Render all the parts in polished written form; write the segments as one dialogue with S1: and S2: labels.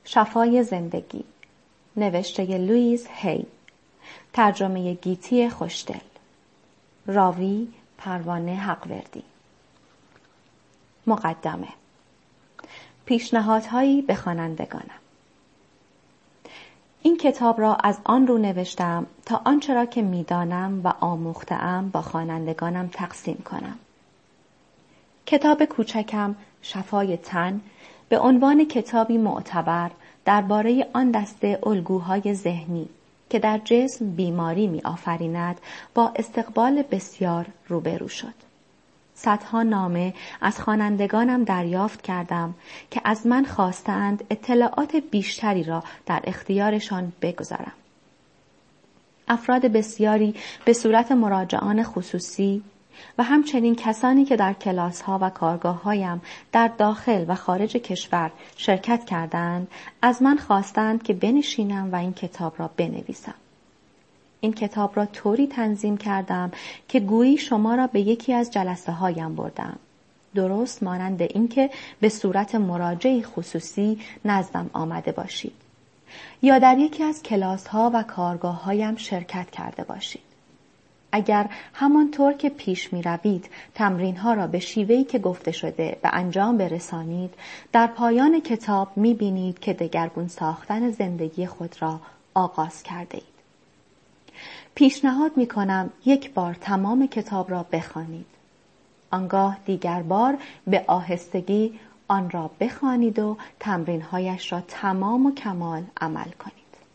S1: شفای زندگی، نوشته لوئیس هی، ترجمه گیتی خوشدل، راوی پروانه حقوردی. مقدمه. پیشنهادهایی به خوانندگانم. این کتاب را از آن رو نوشتم تا آنچه را که می‌دانم و آموخته‌ام با خوانندگانم تقسیم کنم. کتاب کوچکم شفای تن به عنوان کتابی معتبر درباره آن دسته الگوهای ذهنی که در جسم بیماری می‌آفریند با استقبال بسیار روبرو شد. صدها نامه از خوانندگانم دریافت کردم که از من خواستند اطلاعات بیشتری را در اختیارشان بگذارم. افراد بسیاری به صورت مراجعان خصوصی و همچنین کسانی که در کلاس‌ها و کارگاه‌هایم در داخل و خارج کشور شرکت کردند از من خواستند که بنشینم و این کتاب را بنویسم. این کتاب را طوری تنظیم کردم که گویی شما را به یکی از جلسه هایم بردم. درست مانند اینکه به صورت مراجعی خصوصی نزدم آمده باشید یا در یکی از کلاس ها و کارگاه هایم شرکت کرده باشید. اگر همانطور که پیش می روید تمرین ها را به شیوهی که گفته شده به انجام برسانید، در پایان کتاب می بینید که دگرگون ساختن زندگی خود را آغاز کرده اید. پیشنهاد می کنم یک بار تمام کتاب را بخوانید. آنگاه دیگر بار به آهستگی آن را بخوانید و تمرین‌هایش را تمام و کمال عمل کنید.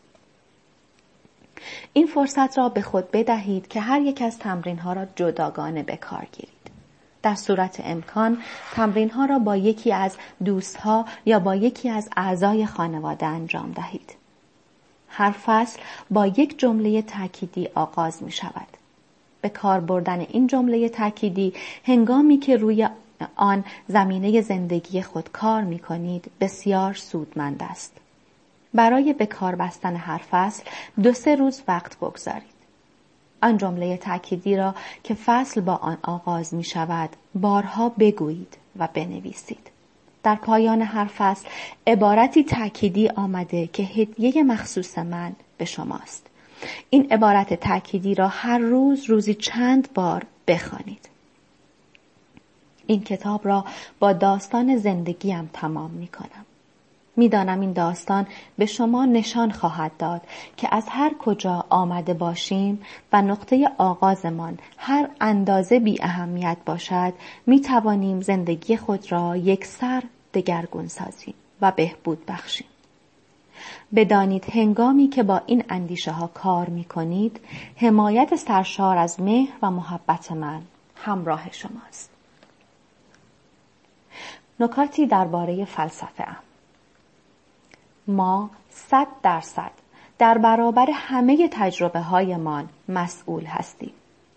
S1: این فرصت را به خود بدهید که هر یک از تمرین‌ها را جداگانه به کار گیرید. در صورت امکان تمرین‌ها را با یکی از دوست‌ها یا با یکی از اعضای خانواده انجام دهید. هر فصل با یک جمله تأکیدی آغاز می شود. به کار بردن این جمله تأکیدی هنگامی که روی آن زمینه زندگی خود کار می کنید بسیار سودمند است. برای به کار بستن هر فصل 2-3 روز وقت بگذارید. آن جمله تأکیدی را که فصل با آن آغاز می شود بارها بگویید و بنویسید. در پایان هر فصل عبارتی تأکیدی آمده که هدیه مخصوص من به شماست. این عبارت تأکیدی را هر روز روزی چند بار بخوانید. این کتاب را با داستان زندگیم تمام می کنم. می دانم این داستان به شما نشان خواهد داد که از هر کجا آمده باشیم و نقطه آغازمان هر اندازه بی اهمیت باشد می توانیم زندگی خود را یکسر دگرگون سازیم و بهبود بخشیم. بدانید هنگامی که با این اندیشه ها کار می کنید حمایت سرشار از مهر و محبت من همراه شماست. نکاتی درباره فلسفه ام. ما 100% در برابر همه تجربه هایمان مسئول هستیم.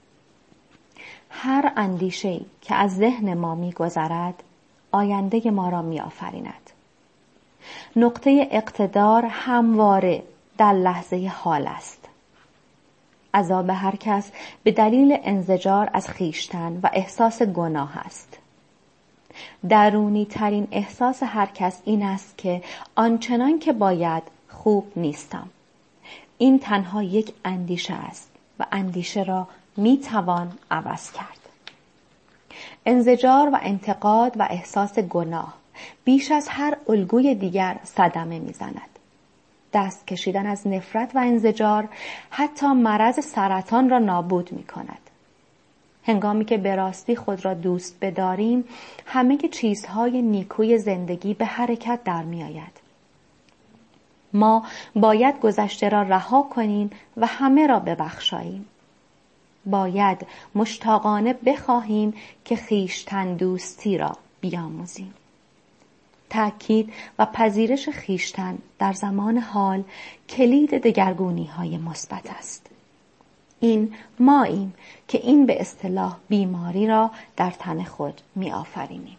S1: هر اندیشه‌ای که از ذهن ما می گذرد آینده ما را می آفریند. نقطه اقتدار همواره در لحظه حال است. عذاب هر کس به دلیل انزجار از خویشتن و احساس گناه است. درونی ترین احساس هر کس این است که آنچنان که باید خوب نیستم. این تنها یک اندیشه است و اندیشه را می توان عوض کرد. انزجار و انتقاد و احساس گناه بیش از هر الگوی دیگر صدمه می‌زند. دست کشیدن از نفرت و انزجار حتی مرض سرطان را نابود می‌کند. هنگامی که به راستی خود را دوست بداریم، همه چیزهای نیکوی زندگی به حرکت در می‌آید. ما باید گذشته را رها کنیم و همه را ببخشاییم. باید مشتاقانه بخواهیم که خویشتن دوستی را بیاموزیم. تأکید و پذیرش خویشتن در زمان حال کلید دگرگونی‌های مثبت است. این ماییم که این به اصطلاح بیماری را در تن خود می‌آفرینیم.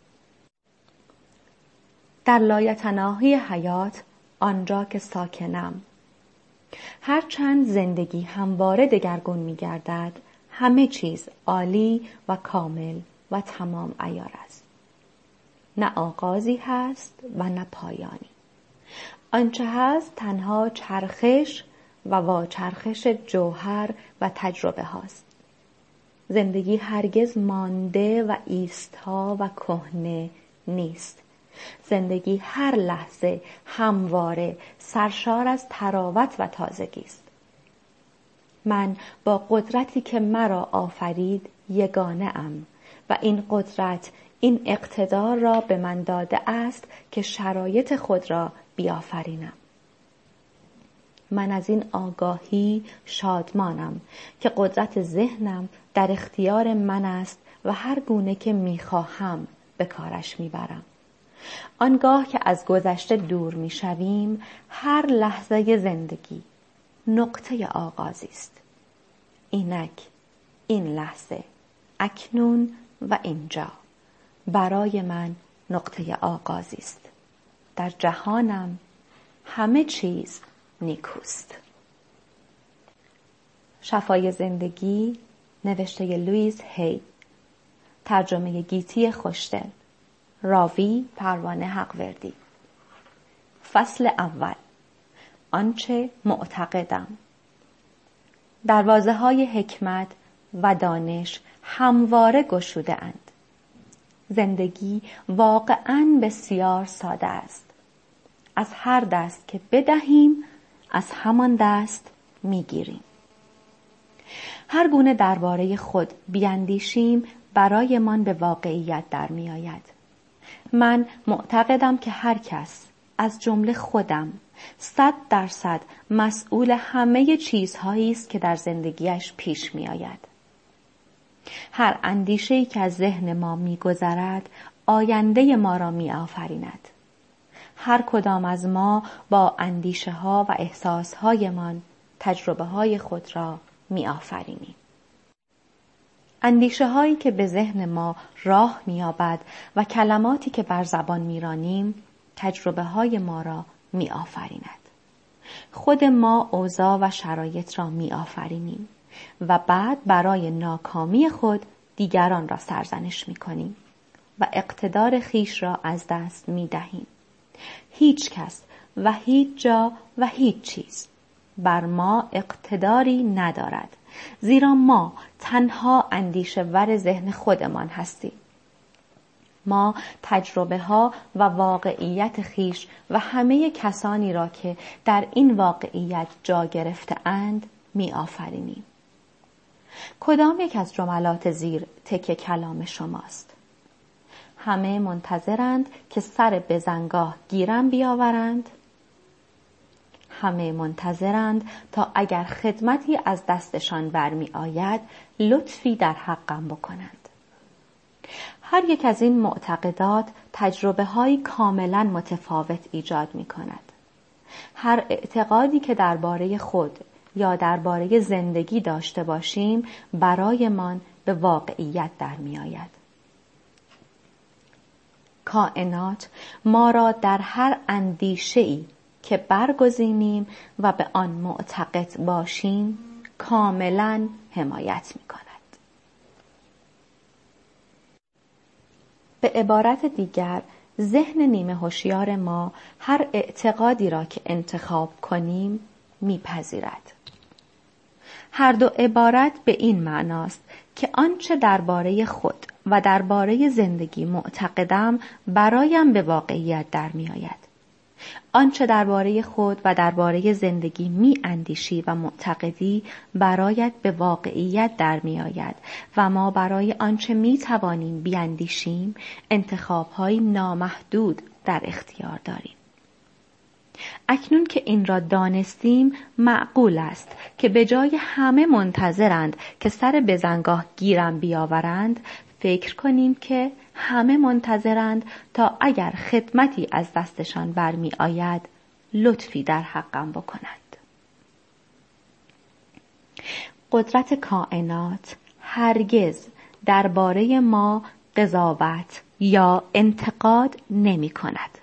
S1: در لایتناهی حیات آنجا که ساکنم، هرچند زندگی همواره دگرگون می‌گردد، همه چیز عالی و کامل و تمام عیار است. نه آغازی هست و نه پایانی. آنچه هست تنها چرخش و واچرخش جوهر و تجربه هاست. زندگی هرگز مانده و ایستا و کهنه نیست. زندگی هر لحظه همواره سرشار از تراوت و تازگی است. من با قدرتی که مرا آفرید یگانه ام و این قدرت، این اقتدار را به من داده است که شرایط خود را بیافرینم. من از این آگاهی شادمانم که قدرت ذهنم در اختیار من است و هر گونه که میخواهم به کارش میبرم. آنگاه که از گذشته دور میشویم، هر لحظه زندگی نقطه آغازی است. اینک، این لحظه، اکنون و اینجا برای من نقطه آغازی است. در جهانم همه چیز نیکوست. شفای زندگی، نوشته لوئیس هی، ترجمه گیتی خوشدل، راوی پروانه حقوردی. فصل اول. آنچه معتقدم. دروازه‌های حکمت و دانش همواره گشوده اند. زندگی واقعاً بسیار ساده است. از هر دست که بدهیم، از همان دست میگیریم. هر گونه درباره خود بیاندیشیم برایمان به واقعیت در میآید. من معتقدم که هر کس، از جمله خودم، 100% مسئول همه چیزهایی است که در زندگیش پیش میآید. هر اندیشه‌ای که از ذهن ما می‌گذرد، آینده ما را می‌آفریند. هر کدام از ما با اندیشه‌ها و احساس‌هایمان تجربه‌های خود را می‌آفرینیم. اندیشه‌هایی که به ذهن ما راه می‌یابد و کلماتی که بر زبان می‌رانیم، تجربه‌های ما را می‌آفریند. خود ما اوضاع و شرایط را می‌آفرینیم و بعد برای ناکامی خود دیگران را سرزنش می‌کنیم و اقتدار خویش را از دست می‌دهیم. هیچ کس و هیچ جا و هیچ چیز بر ما اقتداری ندارد، زیرا ما تنها اندیشه ور ذهن خودمان هستیم. ما تجربه ها و واقعیت خویش و همه کسانی را که در این واقعیت جا گرفته اند می آفرینیم. کدام یک از جملات زیر تکه کلام شماست؟ همه منتظرند که سر بزنگاه گیرم بیاورند. همه منتظرند تا اگر خدمتی از دستشان برمی آید لطفی در حقم بکنند. هر یک از این معتقدات تجربه های کاملا متفاوت ایجاد می کند. هر اعتقادی که درباره خود یا درباره زندگی داشته باشیم برایمان به واقعیت در می آید. کائنات ما را در هر اندیشه‌ای که برگزینیم و به آن معتقد باشیم کاملا حمایت می کند. به عبارت دیگر، ذهن نیمه هوشیار ما هر اعتقادی را که انتخاب کنیم میپذیرد. هر دو عبارت به این معناست که آنچه درباره خود و درباره زندگی معتقدم برایم به واقعیت در می آید. آنچه درباره خود و درباره زندگی می اندیشی و معتقدی برایت به واقعیت در می آید و ما برای آنچه می توانیم بیاندیشیم انتخاب‌های نامحدود در اختیار داریم. اکنون که این را دانستیم معقول است که به جای همه منتظرند که سر بزنگاه گیرم بیاورند فکر کنیم که همه منتظرند تا اگر خدمتی از دستشان برمی آید لطفی در حقم بکنند. قدرت کائنات هرگز درباره ما قضاوت یا انتقاد نمی کند.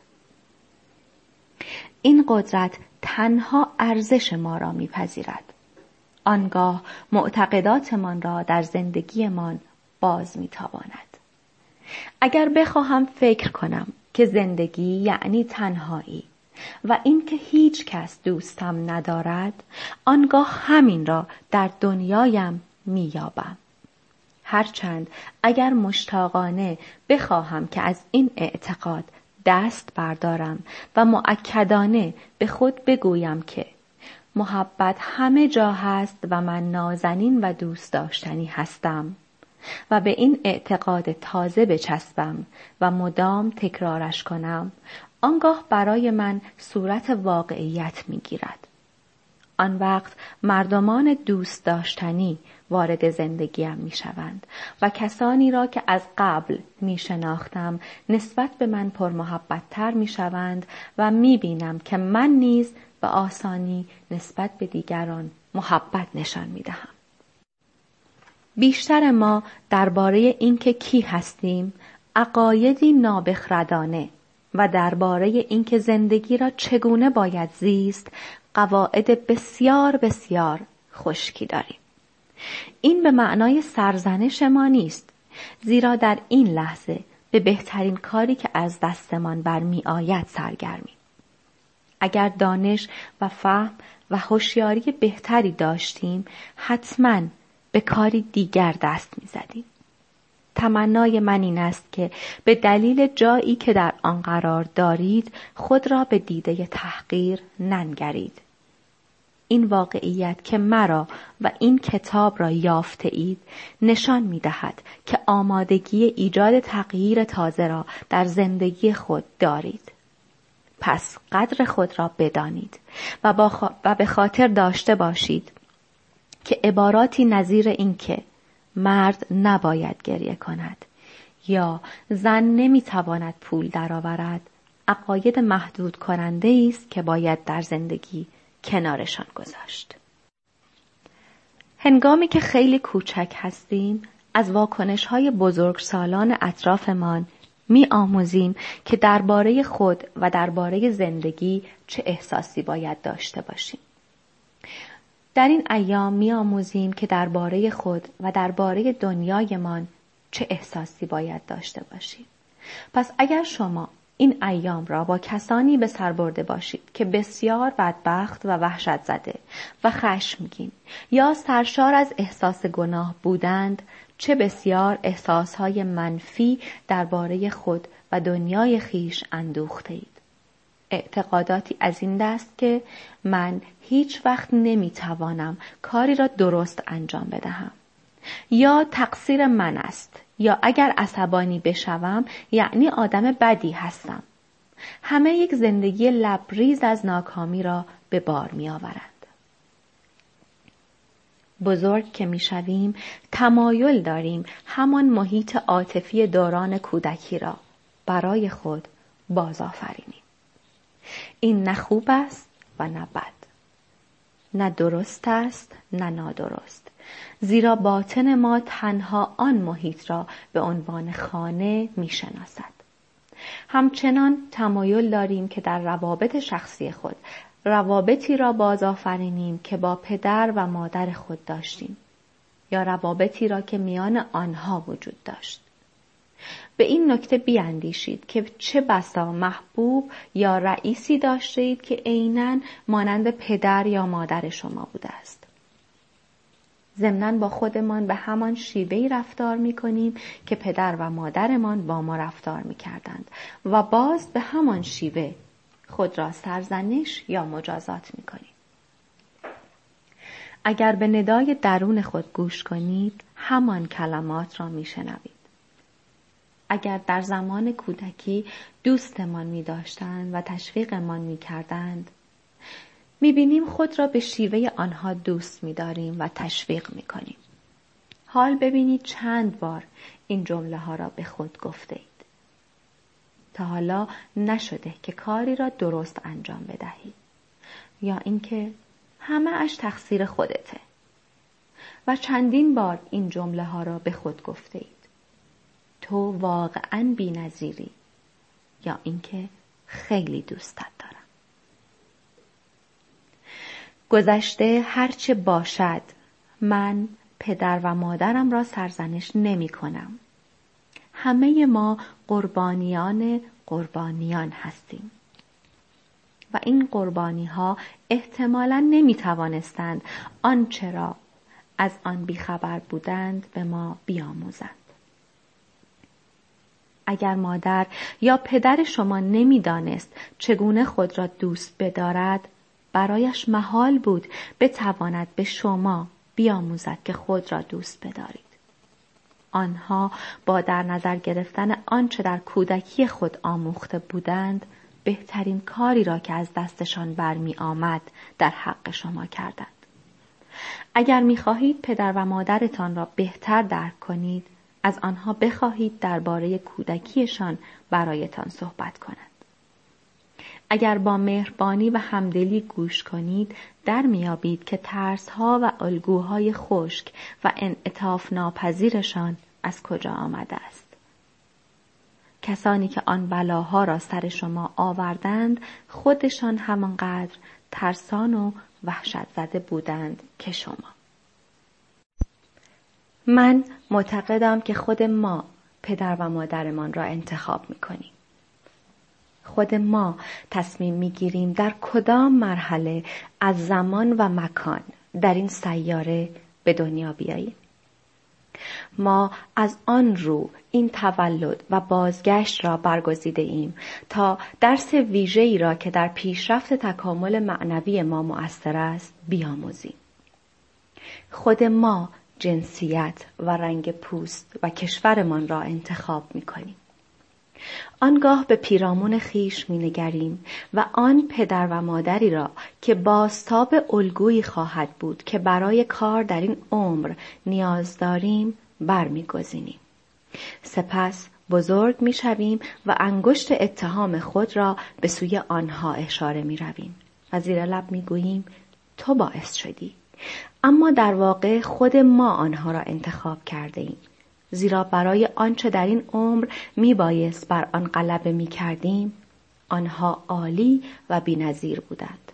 S1: این قدرت تنها ارزش ما را میپذیرد. آنگاه معتقداتمان را در زندگیمان باز میتواند. اگر بخواهم فکر کنم که زندگی یعنی تنهایی و اینکه هیچ کس دوستم ندارد، آنگاه همین را در دنیایم می‌یابم. هرچند اگر مشتاقانه بخواهم که از این اعتقاد دست بردارم و مؤکدانه به خود بگویم که محبت همه جا هست و من نازنین و دوست داشتنی هستم و به این اعتقاد تازه بچسبم و مدام تکرارش کنم، آنگاه برای من صورت واقعیت می‌گیرد. آن وقت مردمان دوست داشتنی وارد زندگیم می‌شوند و کسانی را که از قبل می‌شناختم نسبت به من پرمحبت‌تر می‌شوند و می‌بینم که من نیز به آسانی نسبت به دیگران محبت نشان می‌دهم. بیشتر ما درباره اینکه کی هستیم عقایدی نابخردانه و درباره اینکه زندگی را چگونه باید زیست قواعد بسیار بسیار خشکی داریم. این به معنای سرزنش ما نیست، زیرا در این لحظه به بهترین کاری که از دستمان برمی آید سرگرمیم. اگر دانش و فهم و هوشیاری بهتری داشتیم حتماً به کاری دیگر دست می زدیم. تمنای من این است که به دلیل جایی که در آن قرار دارید خود را به دیده تحقیر ننگرید. این واقعیت که مرا و این کتاب را یافته اید نشان می دهد که آمادگی ایجاد تغییر تازه را در زندگی خود دارید. پس قدر خود را بدانید و به خاطر داشته باشید که عباراتی نظیر این که مرد نباید گریه کند یا زن نمیتواند پول درآورد عقاید محدود کننده است که باید در زندگی کنارشان گذاشت. هنگامی که خیلی کوچک هستیم از واکنش‌های بزرگسالان اطرافمان می‌آموزیم که درباره خود و درباره زندگی چه احساسی باید داشته باشیم. در این ایام می‌آموزیم که درباره خود و درباره دنیایمان چه احساسی باید داشته باشیم. پس اگر شما این ایام را با کسانی به سر برده باشید که بسیار بدبخت و وحشت زده و خشمگین یا سرشار از احساس گناه بودند، چه بسیار احساسهای منفی درباره خود و دنیای خیش اندوخته اید. اعتقاداتی از این دست که من هیچ وقت نمیتوانم کاری را درست انجام بدهم، یا تقصیر من است، یا اگر عصبانی بشوم یعنی آدم بدی هستم. همه یک زندگی لبریز از ناکامی را به بار می آورند. بزرگ که می شویم تمایل داریم همان محیط عاطفی دوران کودکی را برای خود بازآفرینیم. این نه خوب است و نه بد، نه درست است نه نادرست، زیرا باطن ما تنها آن محیط را به عنوان خانه می‌شناسد. همچنان تمایل داریم که در روابط شخصی خود روابطی را بازآفرینیم که با پدر و مادر خود داشتیم یا روابطی را که میان آنها وجود داشت. به این نکته بیاندیشید که چه بسا محبوب یا رئیسی داشتید که عیناً مانند پدر یا مادر شما بوده است. ضمناً با خودمان به همان شیوهی رفتار می‌کنیم که پدر و مادرمان با ما رفتار می‌کردند و باز به همان شیوه خود را سرزنش یا مجازات می‌کنیم. اگر به ندای درون خود گوش کنید همان کلمات را می‌شنوید. اگر در زمان کودکی دوستمان می‌داشتند و تشویقمان می‌کردند، می‌بینیم خود را به شیوه آنها دوست می‌داریم و تشویق می‌کنیم. حال ببینید چند بار این جمله ها را به خود گفته اید. تا حالا نشده که کاری را درست انجام بدهید یا اینکه همه اش تقصیر خودته و چندین بار این جمله ها را به خود گفته اید. تو واقعاً بی‌نظیری یا اینکه خیلی دوستت دارم. گذشته هرچه باشد من پدر و مادرم را سرزنش نمی کنم. همه ما قربانیان هستیم. و این قربانی ها احتمالاً نمی توانستند آنچه را از آن بیخبر بودند به ما بیاموزند. اگر مادر یا پدر شما نمی دانست چگونه خود را دوست بدارد، برایش محال بود بتواند به شما بیاموزد که خود را دوست بدارید. آنها با در نظر گرفتن آنچه در کودکی خود آموخته بودند، بهترین کاری را که از دستشان برمی آمد در حق شما کردند. اگر می خواهید پدر و مادرتان را بهتر درک کنید، از آنها بخواهید درباره کودکیشان برایتان صحبت کنند. اگر با مهربانی و همدلی گوش کنید، در میابید که ترس‌ها و الگوهای خشک و انعطاف ناپذیرشان از کجا آمده است. کسانی که آن بلاها را سر شما آوردند، خودشان همانقدر ترسان و وحشت زده بودند که شما. من معتقدم که خود ما پدر و مادرمان را انتخاب می‌کنیم. خود ما تصمیم می‌گیریم در کدام مرحله از زمان و مکان در این سیاره به دنیا بیاییم. ما از آن رو این تولد و بازگشت را برگزیده ایم تا درس ویژه‌ای را که در پیشرفت تکامل معنوی ما مؤثر است بیاموزیم. خود ما جنسیت و رنگ پوست و کشورمان را انتخاب می‌کنیم. آنگاه به پیرامون خیش می‌نگریم و آن پدر و مادری را که بازتاب الگویی خواهد بود که برای کار در این عمر نیاز داریم برمی‌گزینیم. سپس بزرگ می‌شویم و انگشت اتهام خود را به سوی آنها اشاره می‌رویم و زیر لب می‌گوییم تو باعث شدی. اما در واقع خود ما آنها را انتخاب کرده ایم. زیرا برای آنچه در این عمر میبایست بر آن غلبه میکردیم، آنها عالی و بی‌نظیر بودند.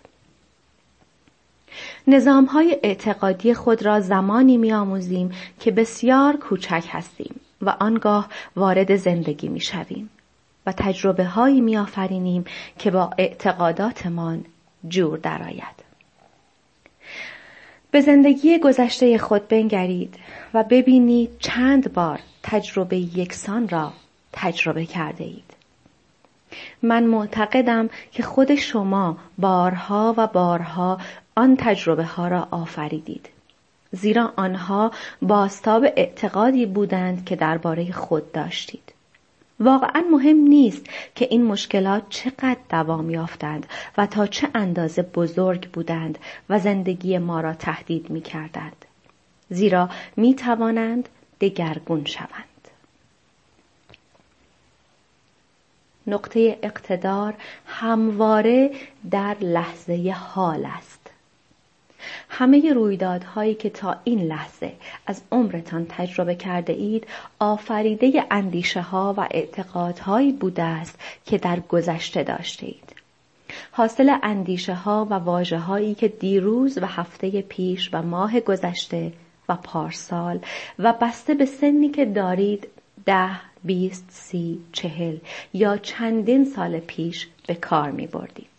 S1: نظام‌های اعتقادی خود را زمانی می‌آموزیم که بسیار کوچک هستیم و آنگاه وارد زندگی می‌شویم و تجربه‌هایی می‌آفرینیم که با اعتقاداتمان جور درآید. به زندگی گذشته خود بنگرید و ببینید چند بار تجربه یکسان را تجربه کرده اید. من معتقدم که خود شما بارها و بارها آن تجربه ها را آفریدید. زیرا آنها بازتاب اعتقادی بودند که درباره خود داشتید. واقعا مهم نیست که این مشکلات چقدر دوام یافتند و تا چه اندازه بزرگ بودند و زندگی ما را تهدید می کردند. زیرا می توانند دگرگون شوند. نقطه اقتدار همواره در لحظه حال است. همه رویدادهایی که تا این لحظه از عمرتان تجربه کرده اید آفریده اندیشه ها و اعتقادهایی بوده است که در گذشته داشته اید. حاصل اندیشه ها و واژه هایی که دیروز و هفته پیش و ماه گذشته و پارسال و بسته به سنی که دارید 10، 20، 30، 40 یا چندین سال پیش به کار می بردید.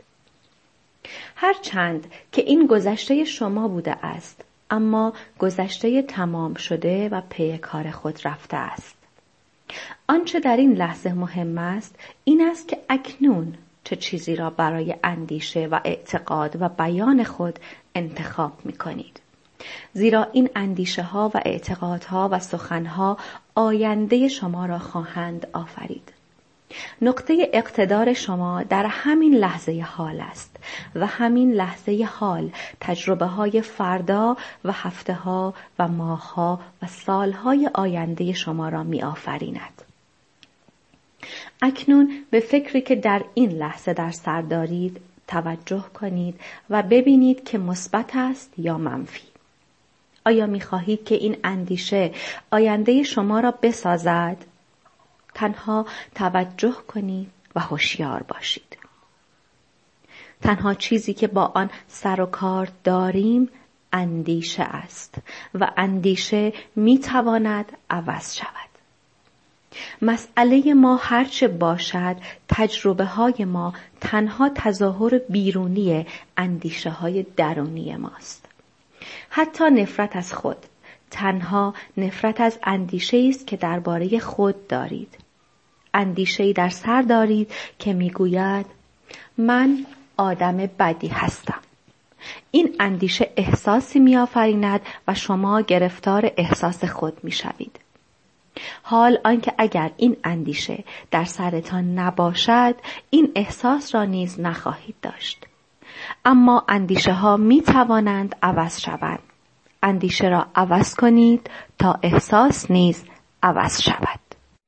S1: هرچند که این گذشته شما بوده است، اما گذشته تمام شده و پی کار خود رفته است. آنچه در این لحظه مهم است، این است که اکنون چه چیزی را برای اندیشه و اعتقاد و بیان خود انتخاب می کنید. زیرا این اندیشه ها و اعتقادها و سخنها آینده شما را خواهند آفرید. نقطه اقتدار شما در همین لحظه حال است و همین لحظه حال تجربه های فردا و هفته ها و ماه ها و سال های آینده شما را می آفریند. اکنون به فکری که در این لحظه در سر دارید توجه کنید و ببینید که مثبت است یا منفی. آیا می خواهید که این اندیشه آینده شما را بسازد؟ تنها توجه کنید و هوشیار باشید. تنها چیزی که با آن سر و کار داریم اندیشه است و اندیشه می تواند عوض شود. مسئله ما هرچه باشد، تجربه های ما تنها تظاهر بیرونی اندیشه های درونی ماست. حتی نفرت از خود تنها نفرت از اندیشه است که درباره خود دارید. اندیشه‌ای در سر دارید که میگوید من آدم بدی هستم. این اندیشه احساسی می‌آفریند و شما گرفتار احساس خود می‌شوید. حال آنکه اگر این اندیشه در سرتان نباشد، این احساس را نیز نخواهید داشت. اما اندیشه ها می توانند عوض شوند. اندیشه را عوض کنید تا احساس نیز عوض شود.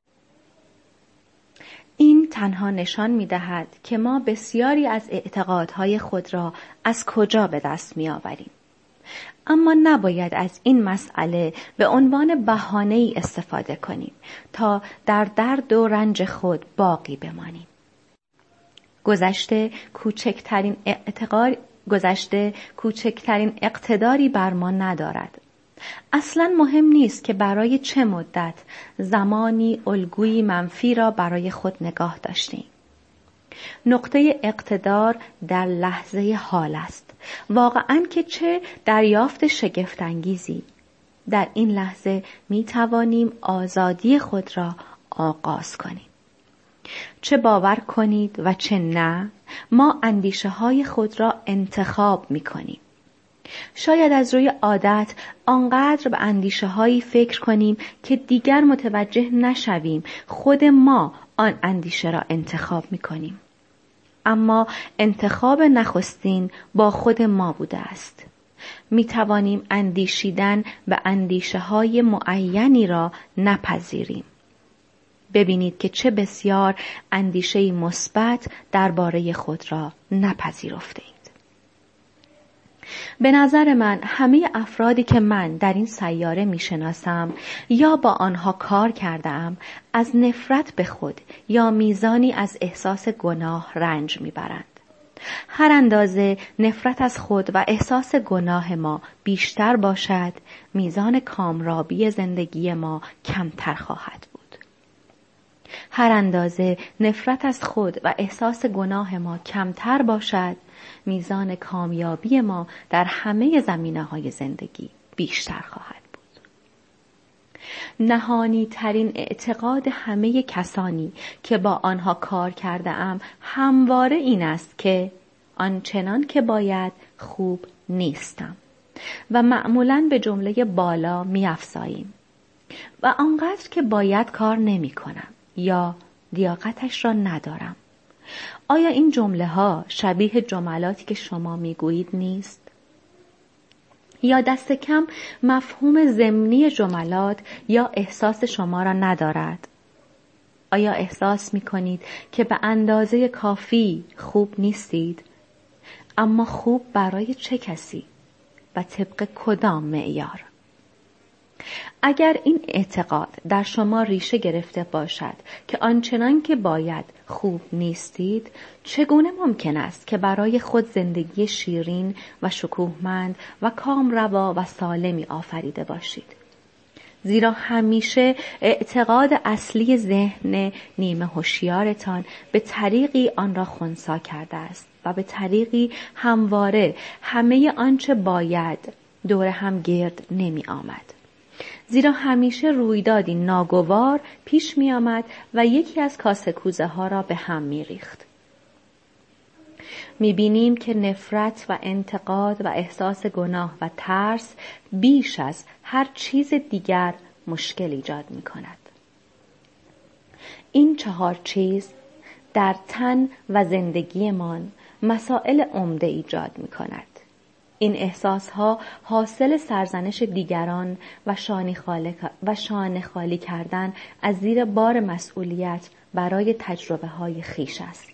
S1: این تنها نشان می دهد که ما بسیاری از اعتقادهای خود را از کجا به دست می آوریم. اما نباید از این مسئله به عنوان بهانه‌ای استفاده کنیم تا در درد و رنج خود باقی بمانیم. گذشته کوچکترین اقتداری بر ما ندارد. اصلاً مهم نیست که برای چه مدت زمانی الگویی منفی را برای خود نگاه داشتیم. نقطه اقتدار در لحظه حال است. واقعاً که چه دریافت شگفت‌انگیزی. در این لحظه می توانیم آزادی خود را آغاز کنیم. چه باور کنید و چه نه، ما اندیشه های خود را انتخاب می کنیم. شاید از روی عادت آنقدر به اندیشه هایی فکر کنیم که دیگر متوجه نشویم خود ما آن اندیشه را انتخاب می کنیم. اما انتخاب نخستین با خود ما بوده است. می توانیم اندیشیدن به اندیشه های معینی را نپذیریم. ببینید که چه بسیار اندیشه مثبت درباره خود را نپذیرفته اید. به نظر من همه افرادی که من در این سیاره می شناسم یا با آنها کار کردم از نفرت به خود یا میزانی از احساس گناه رنج می برند. هر اندازه نفرت از خود و احساس گناه ما بیشتر باشد، میزان کامرابی زندگی ما کمتر خواهد بود. هر اندازه نفرت از خود و احساس گناه ما کمتر باشد، میزان کامیابی ما در همه زمینه‌های زندگی بیشتر خواهد بود. نهانی ترین اعتقاد همه کسانی که با آنها کار کرده ام همواره این است که آنچنان که باید خوب نیستم و معمولاً به جمله بالا می‌افزاییم و آنقدر که باید کار نمی‌کنم یا لیاقتش را ندارم. آیا این جمله ها شبیه جملاتی که شما میگویید نیست؟ یا دست کم مفهوم ضمنی جملات یا احساس شما را ندارد؟ آیا احساس میکنید که به اندازه کافی خوب نیستید؟ اما خوب برای چه کسی و طبق کدام معیار؟ اگر این اعتقاد در شما ریشه گرفته باشد که آنچنان که باید خوب نیستید، چگونه ممکن است که برای خود زندگی شیرین و شکوهمند و کامروا و سالمی آفریده باشید؟ زیرا همیشه اعتقاد اصلی ذهن نیمه هوشیارتان به طریقی آن را خنثی کرده است و به طریقی همواره همه آنچه باید دور هم گرد نمی آمد. زیرا همیشه رویدادی ناگوار پیش می آمد و یکی از کاسه کوزه ها را به هم می ریخت. می بینیم که نفرت و انتقاد و احساس گناه و ترس بیش از هر چیز دیگر مشکل ایجاد می کند. این 4 چیز در تن و زندگیمان مسائل عمده ایجاد می کند. این احساسها حاصل سرزنش دیگران و شانه خالی کردن از زیر بار مسئولیت برای تجربه های خویش است.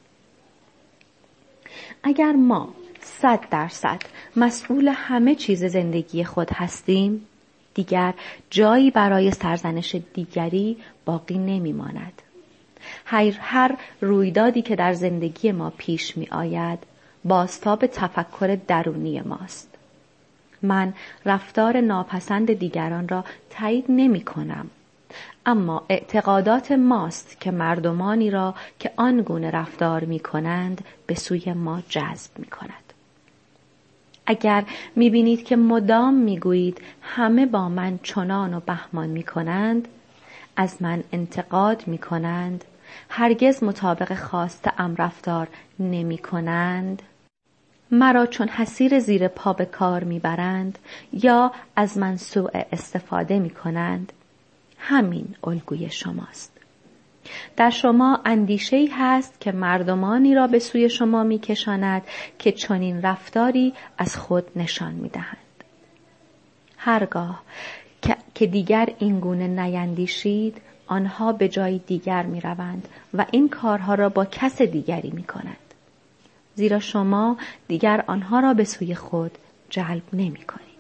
S1: اگر ما 100% مسئول همه چیز زندگی خود هستیم، دیگر جایی برای سرزنش دیگری باقی نمی ماند. هر رویدادی که در زندگی ما پیش می آید، بازتاب تفکر درونی ماست. من رفتار ناپسند دیگران را تایید نمی کنم اما اعتقادات ماست که مردمانی را که آنگونه رفتار می کنند به سوی ما جذب می کند. اگر می بینید که مدام می گویید همه با من چنان و بهمان می کنند، از من انتقاد می کنند، هرگز مطابق خواست ام رفتار نمی کنند، مرا چون حصیر زیر پا به کار می برند یا از من سوء استفاده می کنند، همین الگوی شماست. در شما اندیشه‌ای هست که مردمانی را به سوی شما می کشاند که چنین رفتاری از خود نشان می دهند. هرگاه که دیگر این گونه نیندیشید، آنها به جای دیگر می روند و این کارها را با کس دیگری می کنند. زیرا شما دیگر آنها را به سوی خود جلب نمی کنید.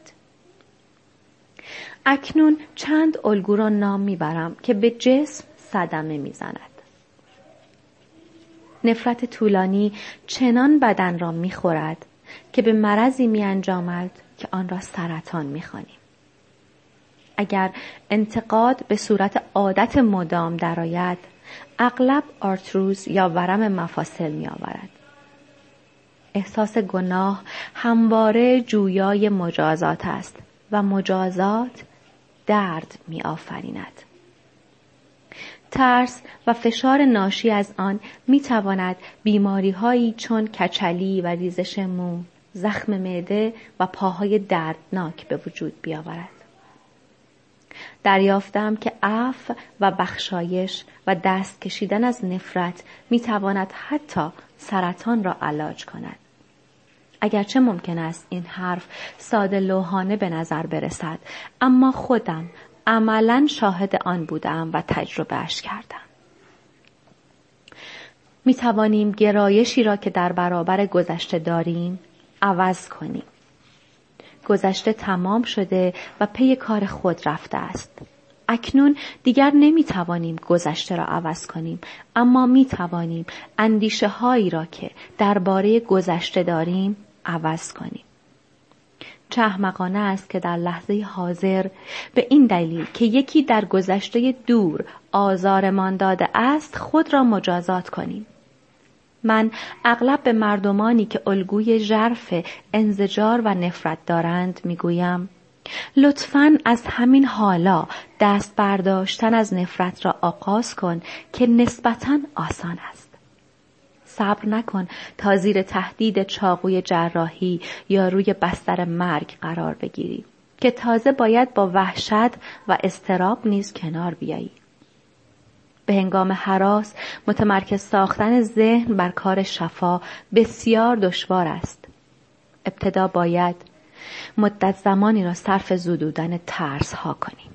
S1: اکنون چند الگو را نام می برم که به جسم صدمه می زند. نفرت طولانی چنان بدن را می خورد که به مرضی می انجامد که آن را سرطان می خوانیم. اگر انتقاد به صورت عادت مدام درآید، اغلب آرتروز یا ورم مفاصل می آورد. احساس گناه همواره جویای مجازات است و مجازات درد می آفریند. ترس و فشار ناشی از آن می تواند بیماری هایی چون کچلی و ریزش مو، زخم معده و پاهای دردناک به وجود بیاورد. دریافتم که عفو و بخشایش و دست کشیدن از نفرت می تواند حتی سرطان را علاج کند. اگرچه ممکن است این حرف ساده لوحانه به نظر برسد، اما خودم عملاً شاهد آن بودم و تجربه اش کردم. می توانیم گرایشی را که در برابر گذشته داریم عوض کنیم. گذشته تمام شده و پی کار خود رفته است. اکنون دیگر نمی توانیم گذشته را عوض کنیم، اما می توانیم اندیشه هایی را که درباره گذشته داریم عوض کنیم. چه احمقانه است که در لحظه حاضر به این دلیل که یکی در گذشته دور آزارمان داده است خود را مجازات کنیم. من اغلب به مردمانی که الگوی ژرف انزجار و نفرت دارند میگویم لطفاً از همین حالا دست برداشتن از نفرت را آغاز کن که نسبتاً آسان است. صبر نکن تا زیر تهدید چاقوی جراحی یا روی بستر مرگ قرار بگیری که تازه باید با وحشت و اضطراب نیز کنار بیایی. به هنگام هراس متمرکز ساختن ذهن بر کار شفا بسیار دشوار است. ابتدا باید مدت زمانی را صرف زدودن ترس ها کنیم.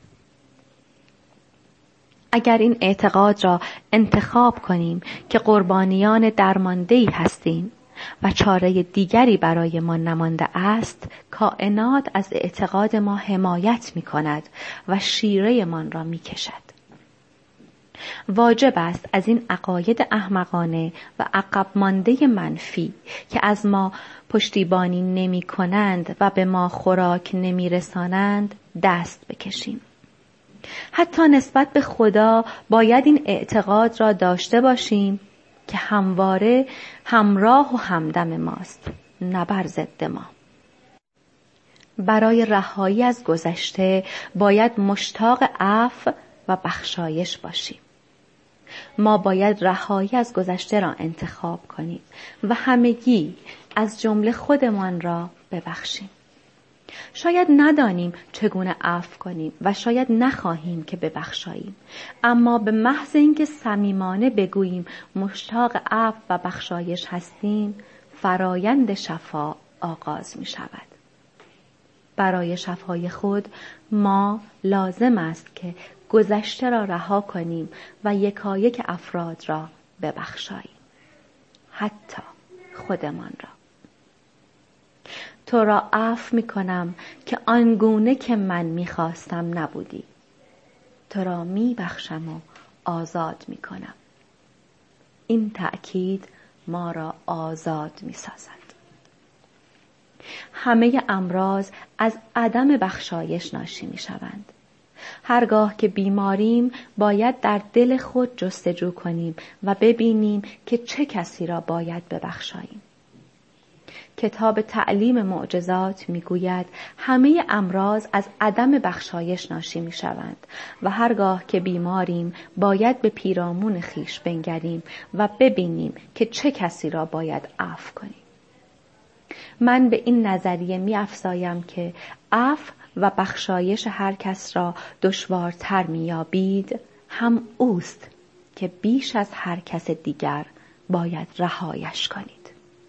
S1: اگر این اعتقاد را انتخاب کنیم که قربانیان درمانده‌ای هستیم و چاره دیگری برای ما نمانده است، کائنات از اعتقاد ما حمایت می کند و شیره من را می کشد. واجب است از این عقاید احمقانه و عقب مانده منفی که از ما پشتیبانی نمی کنند و به ما خوراک نمی رسانند دست بکشیم. حتی نسبت به خدا باید این اعتقاد را داشته باشیم که همواره همراه و همدم ماست، نه بر ضد ما. برای رهایی از گذشته باید مشتاق عفو و بخشایش باشیم. ما باید رهایی از گذشته را انتخاب کنیم و همگی از جمله خودمان را ببخشیم. شاید ندانیم چگونه عفو کنیم و شاید نخواهیم که ببخشاییم، اما به محض اینکه صمیمانه بگوییم مشتاق عفو و بخشایش هستیم، فرایند شفا آغاز می شود. برای شفای خود ما لازم است که گذشته را رها کنیم و یکایک افراد را ببخشاییم، حتی خودمان را. تو را عفو می کنم که آنگونه که من می خواستم نبودی. تو را می بخشم و آزاد می کنم. این تأکید ما را آزاد می سازد. همه امراض از عدم بخشایش ناشی می شوند. هرگاه که بیماریم باید در دل خود جستجو کنیم و ببینیم که چه کسی را باید ببخشاییم. کتاب تعلیم معجزات میگوید همه امراض از عدم بخشایش ناشی میشوند و هرگاه که بیماریم باید به پیرامون خیش بنگریم و ببینیم که چه کسی را باید عفو کنیم. من به این نظریه می‌افزایم که عفو و بخشایش هر کس را دشوارتر می‌یابید هم اوست که بیش از هر کس دیگر باید رهایش کنید.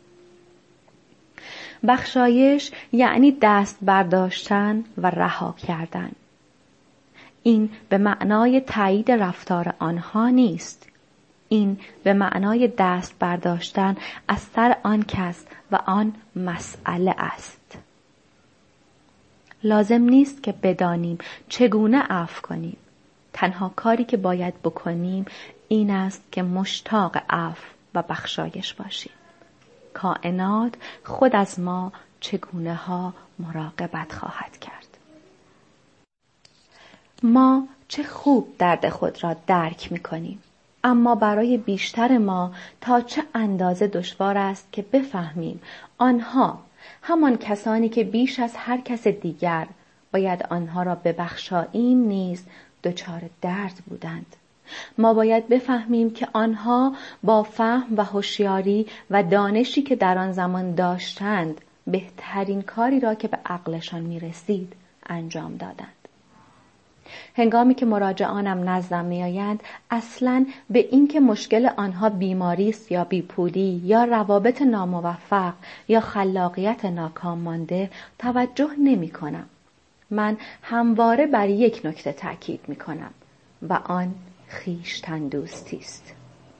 S1: بخشایش یعنی دست برداشتن و رها کردن. این به معنای تایید رفتار آنها نیست. این به معنای دست برداشتن از سر آن کس و آن مسئله است. لازم نیست که بدانیم چگونه عفو کنیم. تنها کاری که باید بکنیم این است که مشتاق عفو و بخشایش باشیم. کائنات خود از ما چگونه ها مراقبت خواهد کرد. ما چه خوب درد خود را درک می کنیم. اما برای بیشتر ما تا چه اندازه دشوار است که بفهمیم آنها همان کسانی که بیش از هر کس دیگر باید آنها را ببخشاییم نیز دچار درد بودند. ما باید بفهمیم که آنها با فهم و هوشیاری و دانشی که در آن زمان داشتند بهترین کاری را که به عقلشان می رسید انجام دادند. هنگامی که مراجعانم نزدم می آیند اصلاً به این که مشکل آنها بیماری است یا بیپولی یا روابط ناموفق یا خلاقیت ناکام مانده توجه نمی کنم. من همواره بر یک نکته تأکید می کنم و آن خویشتن دوستی است.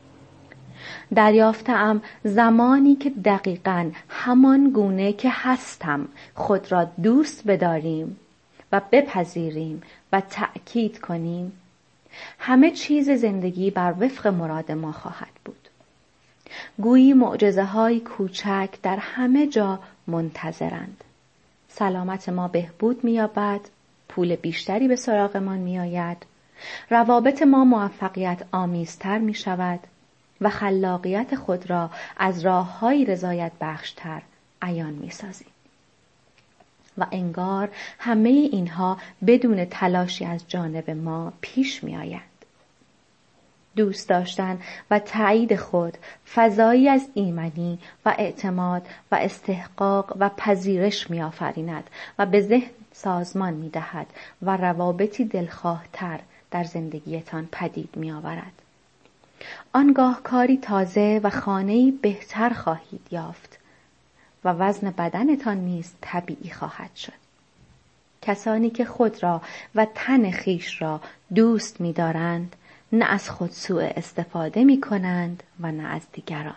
S1: دریافتم زمانی که دقیقاً همان گونه که هستم خود را دوست بداریم و بپذیریم و تأکید کنیم همه چیز زندگی بر وفق مراد ما خواهد بود. گویی معجزه‌های کوچک در همه جا منتظرند. سلامت ما بهبود می‌یابد، پول بیشتری به سراغمان می‌آید، روابط ما موفقیت آمیزتر می‌شود و خلاقیت خود را از راه‌های رضایت بخشتر عیان می‌سازیم. و انگار همه اینها بدون تلاشی از جانب ما پیش می آیند. دوست داشتن و تایید خود فضایی از ایمنی و اعتماد و استحقاق و پذیرش می آفریند و به ذهن سازمان می دهد و روابطی دلخواهتر در زندگیتان پدید می آورد. آنگاه کاری تازه و خانه‌ای بهتر خواهید یافت و وزن بدنتان نیز طبیعی خواهد شد. کسانی که خود را و تن خیش را دوست می دارند نه از خود سوء استفاده می کنند و نه از دیگران.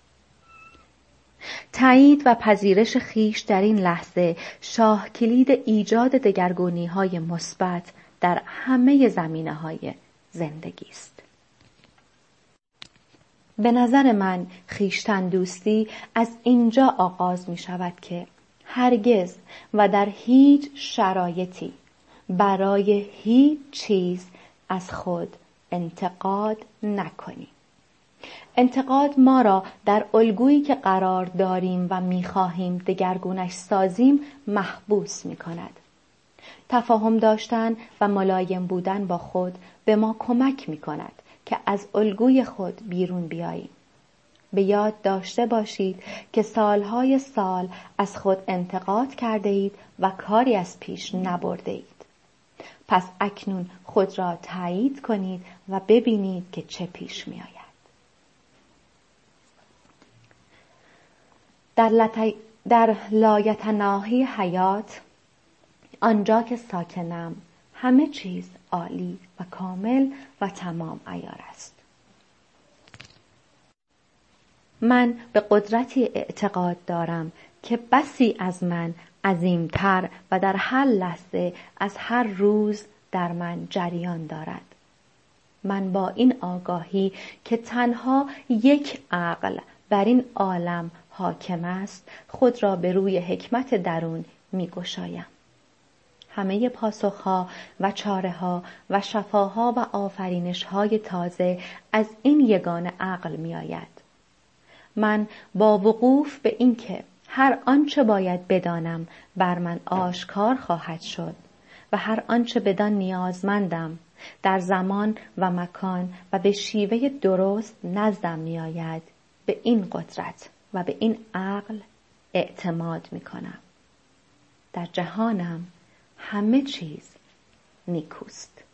S1: تایید و پذیرش خیش در این لحظه شاه کلید ایجاد دگرگونی‌های مثبت در همه زمینه‌های زندگی است. به نظر من خویشتن دوستی از اینجا آغاز می شود که هرگز و در هیچ شرایطی برای هیچ چیز از خود انتقاد نکنیم. انتقاد ما را در الگویی که قرار داریم و می خواهیم دگرگونش سازیم محبوس می کند. تفاهم داشتن و ملایم بودن با خود به ما کمک می کند که از الگوی خود بیرون بیاییم. به یاد داشته باشید که سالهای سال از خود انتقاد کرده اید و کاری از پیش نبرده اید. پس اکنون خود را تایید کنید و ببینید که چه پیش می آید. در لایتناهی حیات، آنجا که ساکنم، همه چیز عالی و کامل و تمام عیار است. من به قدرتی اعتقاد دارم که بسی از من عظیمتر و در هر لحظه از هر روز در من جریان دارد. من با این آگاهی که تنها یک عقل بر این عالم حاکم است خود را به روی حکمت درون می گشایم. همه پاسخها و چاره‌ها و شفاها و آفرینش‌های تازه از این یگانه عقل می‌آید. من با وقوف به این که هر آنچه باید بدانم بر من آشکار خواهد شد و هر آنچه بدان نیازمندم در زمان و مکان و به شیوه درست نزدم می‌آید، به این قدرت و به این عقل اعتماد می‌کنم. در جهانم همه چیز نیکوست.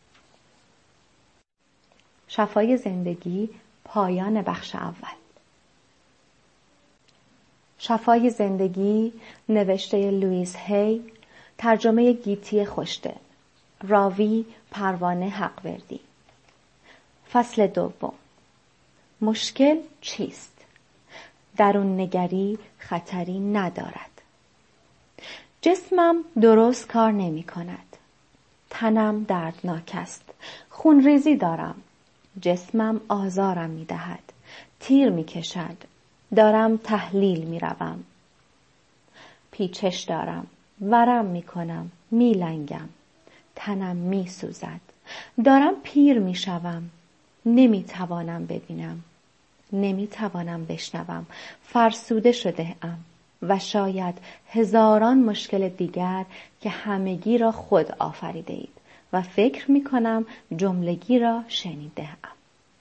S1: شفای زندگی، پایان بخش اول. شفای زندگی، نوشته لوئیس هی، ترجمه گیتی خوشدل، راوی پروانه حقوردی. فصل دوم. مشکل چیست؟ درون نگری خطری ندارد. جسمم درست کار نمی کند. تنم دردناک است. خونریزی دارم. جسمم آزارم می دهد. تیر می کشد. دارم تحلیل می روم. پیچش دارم. ورم می کنم. می لنگم. تنم می سوزد. دارم پیر می شوم. نمی توانم ببینم. نمی توانم بشنوم. فرسوده شده ام و شاید هزاران مشکل دیگر که همگی را خود آفریده اید و فکر می کنم جملگی را شنیده ام.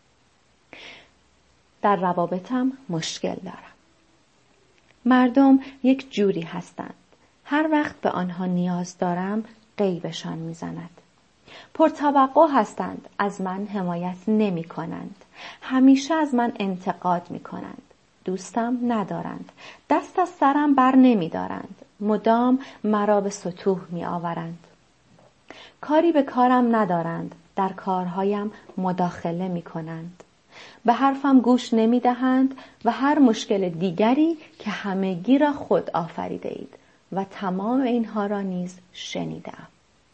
S1: در روابطم مشکل دارم. مردم یک جوری هستند. هر وقت به آنها نیاز دارم غیبشان می زند. پرتوقع هستند، از من حمایت نمی کنند. همیشه از من انتقاد می کنند. دوستم ندارند. دست از سرم بر نمی دارند. مدام مرا به سطوح می آورند. کاری به کارم ندارند. در کارهایم مداخله می کنند. به حرفم گوش نمی دهند و هر مشکل دیگری که همگی را خود آفریده اید و تمام اینها را نیز شنیدم.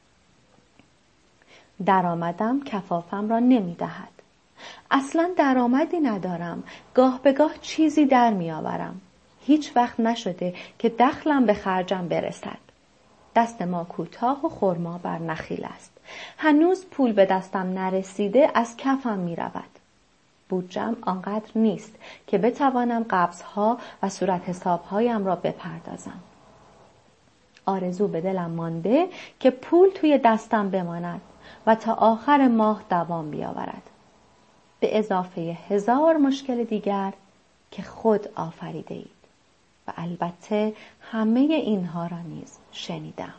S1: درآمدم کفافم را نمی دهد. اصلا درآمدی ندارم. گاه به گاه چیزی در می آورم. هیچ وقت نشده که دخلم به خرجم برسد. دست ما کوتاه و خرما بر نخیل است. هنوز پول به دستم نرسیده از کفم می رود. بودجه‌ام آنقدر نیست که بتوانم قبضها و صورت حسابهایم را بپردازم. آرزو به دلم مانده که پول توی دستم بماند و تا آخر ماه دوام بیاورد. به اضافه 1000 مشکل دیگر که خود آفریده اید و البته همه اینها را نیز شنیدم.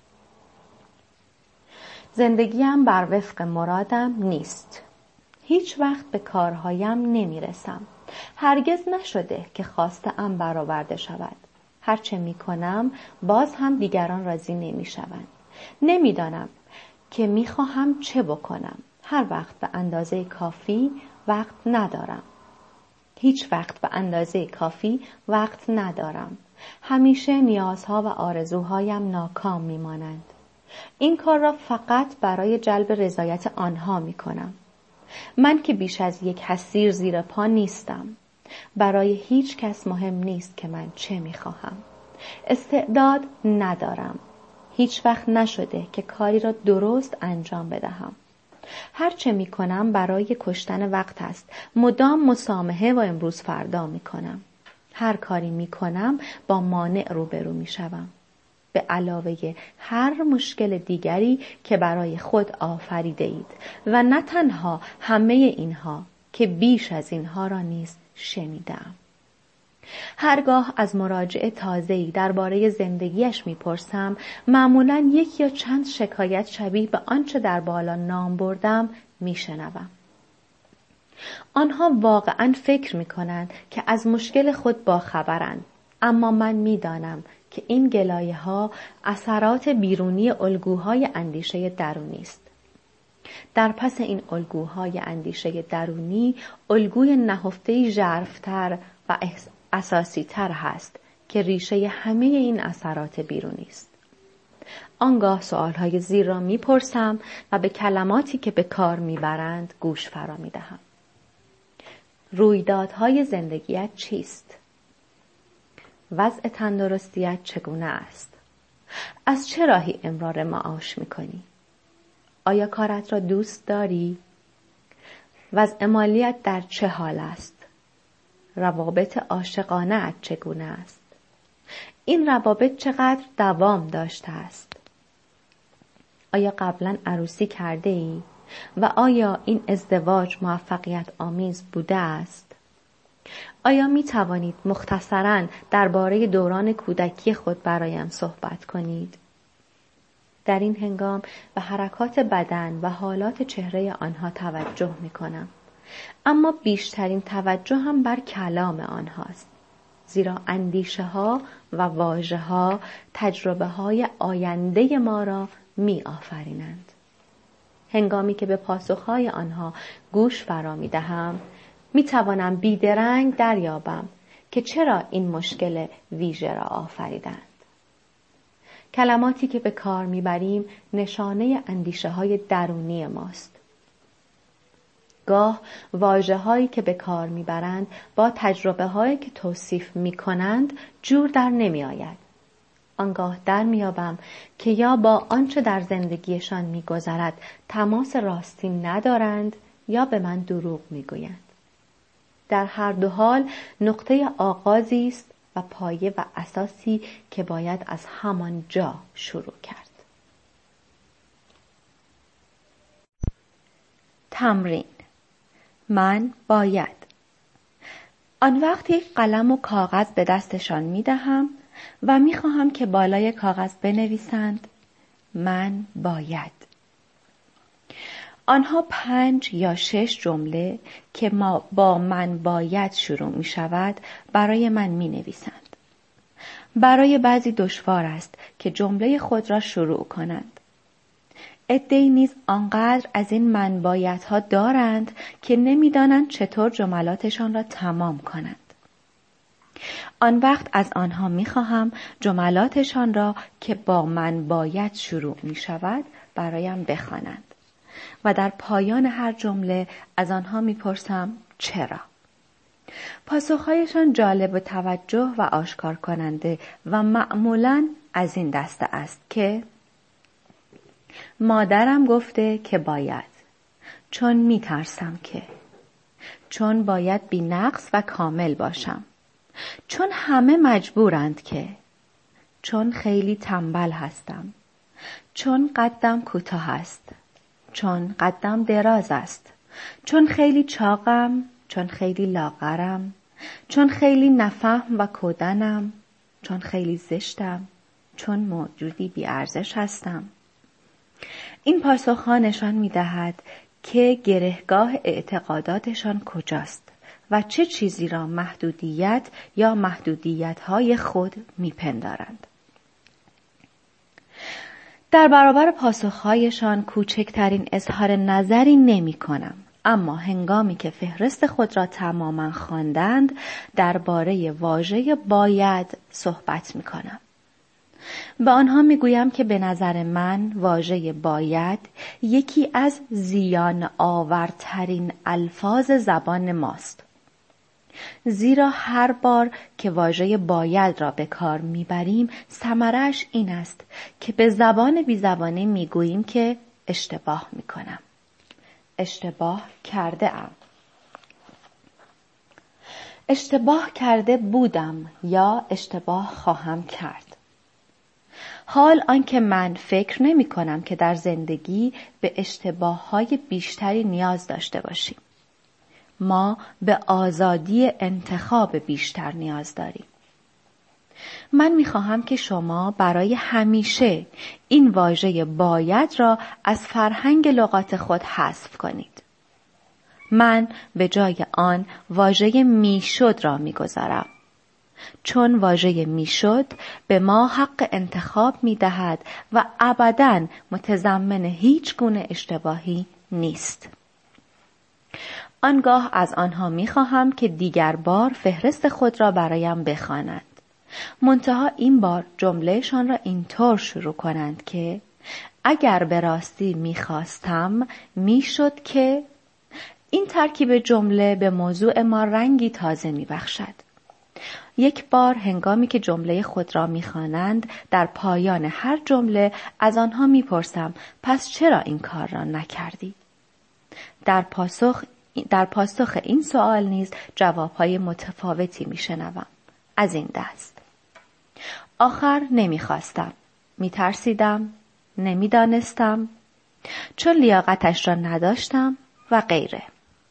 S1: زندگیم بر وفق مرادم نیست. هیچ وقت به کارهایم نمیرسم. هرگز نشده که خواسته‌ام برآورده شود. هرچه میکنم باز هم دیگران راضی نمیشوند. نمیدانم که میخواهم چه بکنم. هر وقت به اندازه کافی وقت ندارم. هیچ وقت به اندازه کافی وقت ندارم. همیشه نیازها و آرزوهایم ناکام میمانند. این کار را فقط برای جلب رضایت آنها میکنم. من که بیش از یک حصیر زیر پا نیستم. برای هیچ کس مهم نیست که من چه میخواهم. استعداد ندارم. هیچ وقت نشده که کاری را درست انجام بدهم. هر چه می کنم برای کشتن وقت است. مدام مسامحه و امروز فردا می کنم. هر کاری می کنم با مانع روبرو می شوم. به علاوه هر مشکل دیگری که برای خود آفریده اید و نه تنها همه اینها که بیش از اینها را نیز شنیدم. هرگاه از مراجع تازه‌ای درباره زندگیش میپرسم، معمولاً یک یا چند شکایت شبیه به آنچه در بالا نام بردم میشنوم. آنها واقعاً فکر میکنند که از مشکل خود باخبرند، اما من میدانم که این گلایه‌ها اثرات بیرونی الگوهای اندیشه درونی است. در پس این الگوهای اندیشه درونی، الگوی نهفته ژرف‌تر و اساسی تر هست که ریشه همه این اثرات بیرونی است. آنگاه سؤالهای زیر را میپرسم و به کلماتی که به کار میبرند گوش فرا میدهم. رویدادهای زندگیت چیست؟ وضع تندرستیت چگونه است؟ از چه راهی امرار معاش میکنی؟ آیا کارت را دوست داری؟ وضع مالیت در چه حال است؟ روابط عاشقانه‌ات چگونه است؟ این روابط چقدر دوام داشته است؟ آیا قبلا عروسی کرده ای؟ و آیا این ازدواج موفقیت آمیز بوده است؟ آیا می توانید مختصراً درباره دوران کودکی خود برایم صحبت کنید؟ در این هنگام به حرکات بدن و حالات چهره آنها توجه می کنم. اما بیشترین توجه هم بر کلام آنهاست. زیرا اندیشه ها و واژه ها تجربه های آینده ما را می آفرینند. هنگامی که به پاسخهای آنها گوش فرا می دهم، می توانم بیدرنگ دریابم که چرا این مشکل ویژه را آفریدند. کلماتی که به کار می بریم نشانه اندیشه های درونی ماست. گاه واژه هایی که به کار می برند با تجربه هایی که توصیف می کنند جور در نمی آید. آنگاه در میابم که یا با آنچه در زندگیشان میگذرد تماس راستی ندارند یا به من دروغ میگویند. در هر دو حال نقطه آغازی است و پایه و اساسی که باید از همان جا شروع کرد. تمرین. من باید. آن وقت یک قلم و کاغذ به دستشان میدهم و میخواهم که بالای کاغذ بنویسند من باید. آنها 5 یا 6 جمله که با من باید شروع می شود برای من می نویسند. برای بعضی دشوار است که جمله خود را شروع کنند. عده‌ای نیز آنقدر از این من بایدها دارند که نمی‌دانند چطور جملاتشان را تمام کنند. آن وقت از آنها می‌خواهم جملاتشان را که با من باید شروع می‌شود برایم بخوانند و در پایان هر جمله از آنها می‌پرسم چرا. پاسخهایشان جالب توجه و آشکار کننده و معمولاً از این دسته است که مادرم گفته که باید، چون می‌ترسم که، چون باید بی‌نقص و کامل باشم، چون همه مجبورند که، چون خیلی تنبل هستم، چون قدم کوتاه است، چون قدم دراز است، چون خیلی چاقم، چون خیلی لاغرم، چون خیلی نفهم و کودنم، چون خیلی زشتم، چون موجودی بی‌ارزش هستم. این پاسخ‌ها نشان می‌دهد که گرهگاه اعتقاداتشان کجاست و چه چیزی را محدودیت یا محدودیت‌های خود می‌پندارند. در برابر پاسخ‌هایشان کوچکترین اظهار نظری نمی‌کنم، اما هنگامی که فهرست خود را تماماً خواندند درباره واژه باید صحبت می‌کنم. به آنها میگویم که به نظر من واژه باید یکی از زیان آورترین الفاظ زبان ماست. زیرا هر بار که واژه باید را به کار میبریم ثمره‌اش این است که به زبان بی زبانه میگوییم که اشتباه میکنم. اشتباه کرده ام. اشتباه کرده بودم یا اشتباه خواهم کرد. حال آنکه من فکر نمی کنم که در زندگی به اشتباه‌های بیشتری نیاز داشته باشیم. ما به آزادی انتخاب بیشتر نیاز داریم. من می خواهم که شما برای همیشه این واژه باید را از فرهنگ لغات خود حذف کنید. من به جای آن واژه میشد را می گذارم. چون واژه میشد به ما حق انتخاب می دهد و ابداً متضمن هیچ گونه اشتباهی نیست. آنگاه از آنها می خواهم که دیگر بار فهرست خود را برایم بخوانند. منتها این بار جملهشان را اینطور شروع کنند که اگر به راستی می خواستم می شد که. این ترکیب جمله به موضوع ما رنگی تازه می بخشد. یک بار هنگامی که جمله خود را می‌خوانند، در پایان هر جمله از آنها می‌پرسم پس چرا این کار را نکردی؟ در پاسخ این سوال نیز جوابهای متفاوتی می‌شنوم. از این دست: آخر نمی‌خواستم، می‌ترسیدم، نمی‌دانستم، چون لیاقتش را نداشتم و غیره.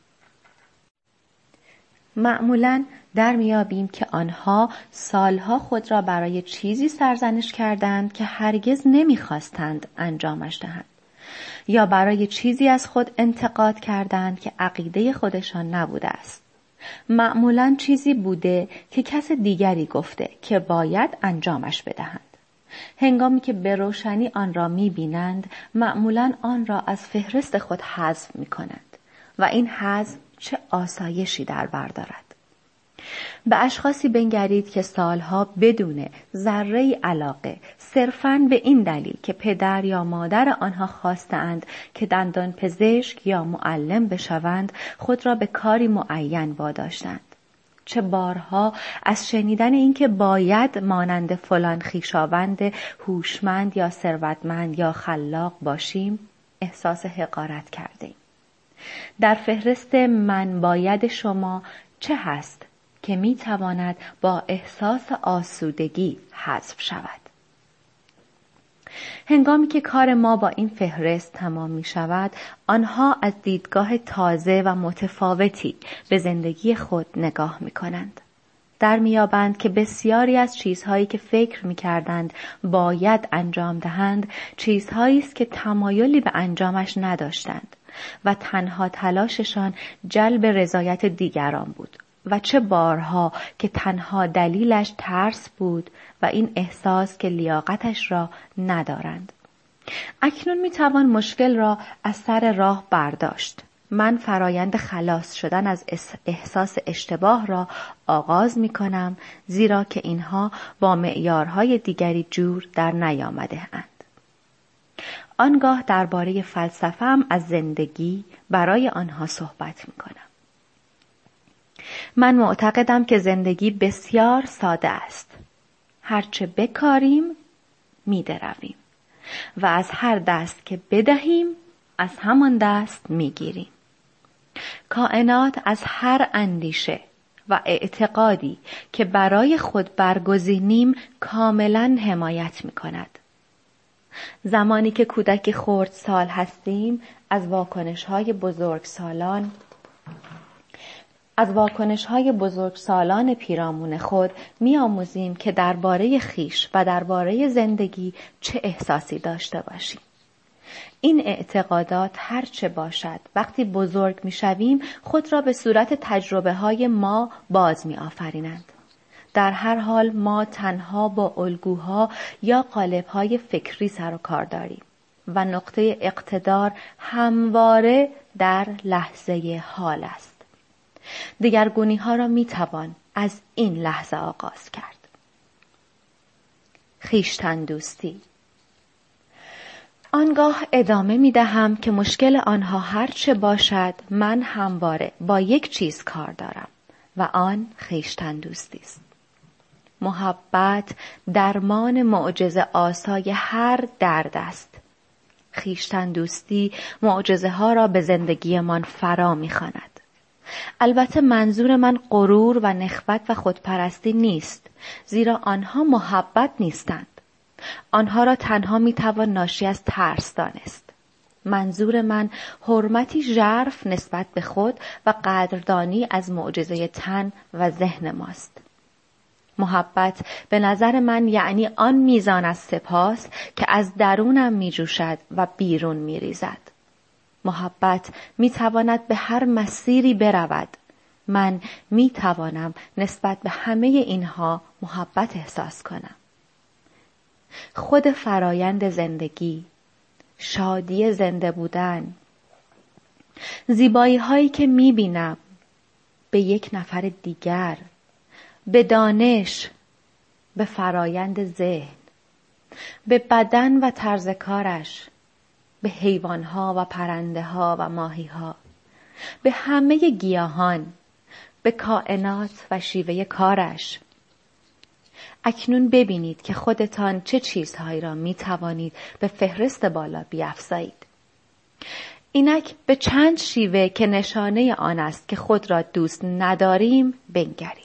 S1: معمولاً در میابیم که آنها سالها خود را برای چیزی سرزنش کردند که هرگز نمیخواستند انجامش دهند، یا برای چیزی از خود انتقاد کردند که عقیده خودشان نبوده است. معمولاً چیزی بوده که کس دیگری گفته که باید انجامش بدهند. هنگامی که به روشنی آن را میبینند، معمولاً آن را از فهرست خود حذف میکنند و این حذف چه آسایشی در بر دارد. به اشخاصی بنگرید که سالها بدون ذره علاقه، صرفاً به این دلیل که پدر یا مادر آنها خواستند که دندان پزشک یا معلم بشوند، خود را به کاری معین واداشتند. چه بارها از شنیدن این که باید مانند فلان خویشاوند هوشمند یا ثروتمند یا خلاق باشیم، احساس حقارت کردیم. در فهرست من باید شما چه هست که می تواند با احساس آسودگی حذف شود؟ هنگامی که کار ما با این فهرست تمام می شود، آنها از دیدگاه تازه و متفاوتی به زندگی خود نگاه می کنند. در میابند که بسیاری از چیزهایی که فکر می کردند باید انجام دهند، چیزهایی است که تمایلی به انجامش نداشتند و تنها تلاششان جلب رضایت دیگران بود و چه بارها که تنها دلیلش ترس بود و این احساس که لیاقتش را ندارند. اکنون میتوان مشکل را از سر راه برداشت. من فرایند خلاص شدن از احساس اشتباه را آغاز میکنم، زیرا که اینها با معیارهای دیگری جور در نیامده اند. آنگاه درباره فلسفه‌ام از زندگی برای آنها صحبت میکنم. من معتقدم که زندگی بسیار ساده است. هرچه بکاریم می‌درویم و از هر دست که بدهیم از همان دست می‌گیریم. کائنات از هر اندیشه و اعتقادی که برای خود برگزینیم کاملاً حمایت می‌کند. زمانی که کودک خردسال هستیم، از واکنش‌های بزرگسالان پیرامون خود می‌آموزیم که درباره خویش و درباره زندگی چه احساسی داشته باشیم. این اعتقادات هر چه باشد، وقتی بزرگ می‌شویم خود را به صورت تجربه‌های ما باز می‌آفرینند. در هر حال ما تنها با الگوها یا قالب‌های فکری سر و کار داریم و نقطه اقتدار همواره در لحظه حال است. دگرگونی‌ها را می‌توان از این لحظه آغاز کرد. خویشتن دوستی. آنگاه ادامه می‌دهم که مشکل آنها هر چه باشد، من همواره با یک چیز کار دارم و آن خویشتن دوستی است. محبت درمان معجزه آسای هر درد است. خویشتن دوستی معجزه ها را به زندگیمان فرا می‌خواند. البته منظور من غرور و نخوت و خودپرستی نیست، زیرا آنها محبت نیستند. آنها را تنها میتوان ناشی از ترس دانست. منظور من حرمتی ژرف نسبت به خود و قدردانی از معجزه تن و ذهن ماست. محبت به نظر من یعنی آن میزان از سپاس که از درونم میجوشد و بیرون میریزد. محبت میتواند به هر مسیری برود. من میتوانم نسبت به همه اینها محبت احساس کنم. خود فرایند زندگی، شادی زنده بودن، زیبایی هایی که میبینم به یک نفر دیگر، به دانش، به فرایند ذهن، به بدن و طرز کارش، به حیوانها و پرنده ها و ماهی ها، به همه گیاهان، به کائنات و شیوه کارش. اکنون ببینید که خودتان چه چیزهایی را می توانید به فهرست بالا بیفزایید. اینک به چند شیوه که نشانه آن است که خود را دوست نداریم بنگریم.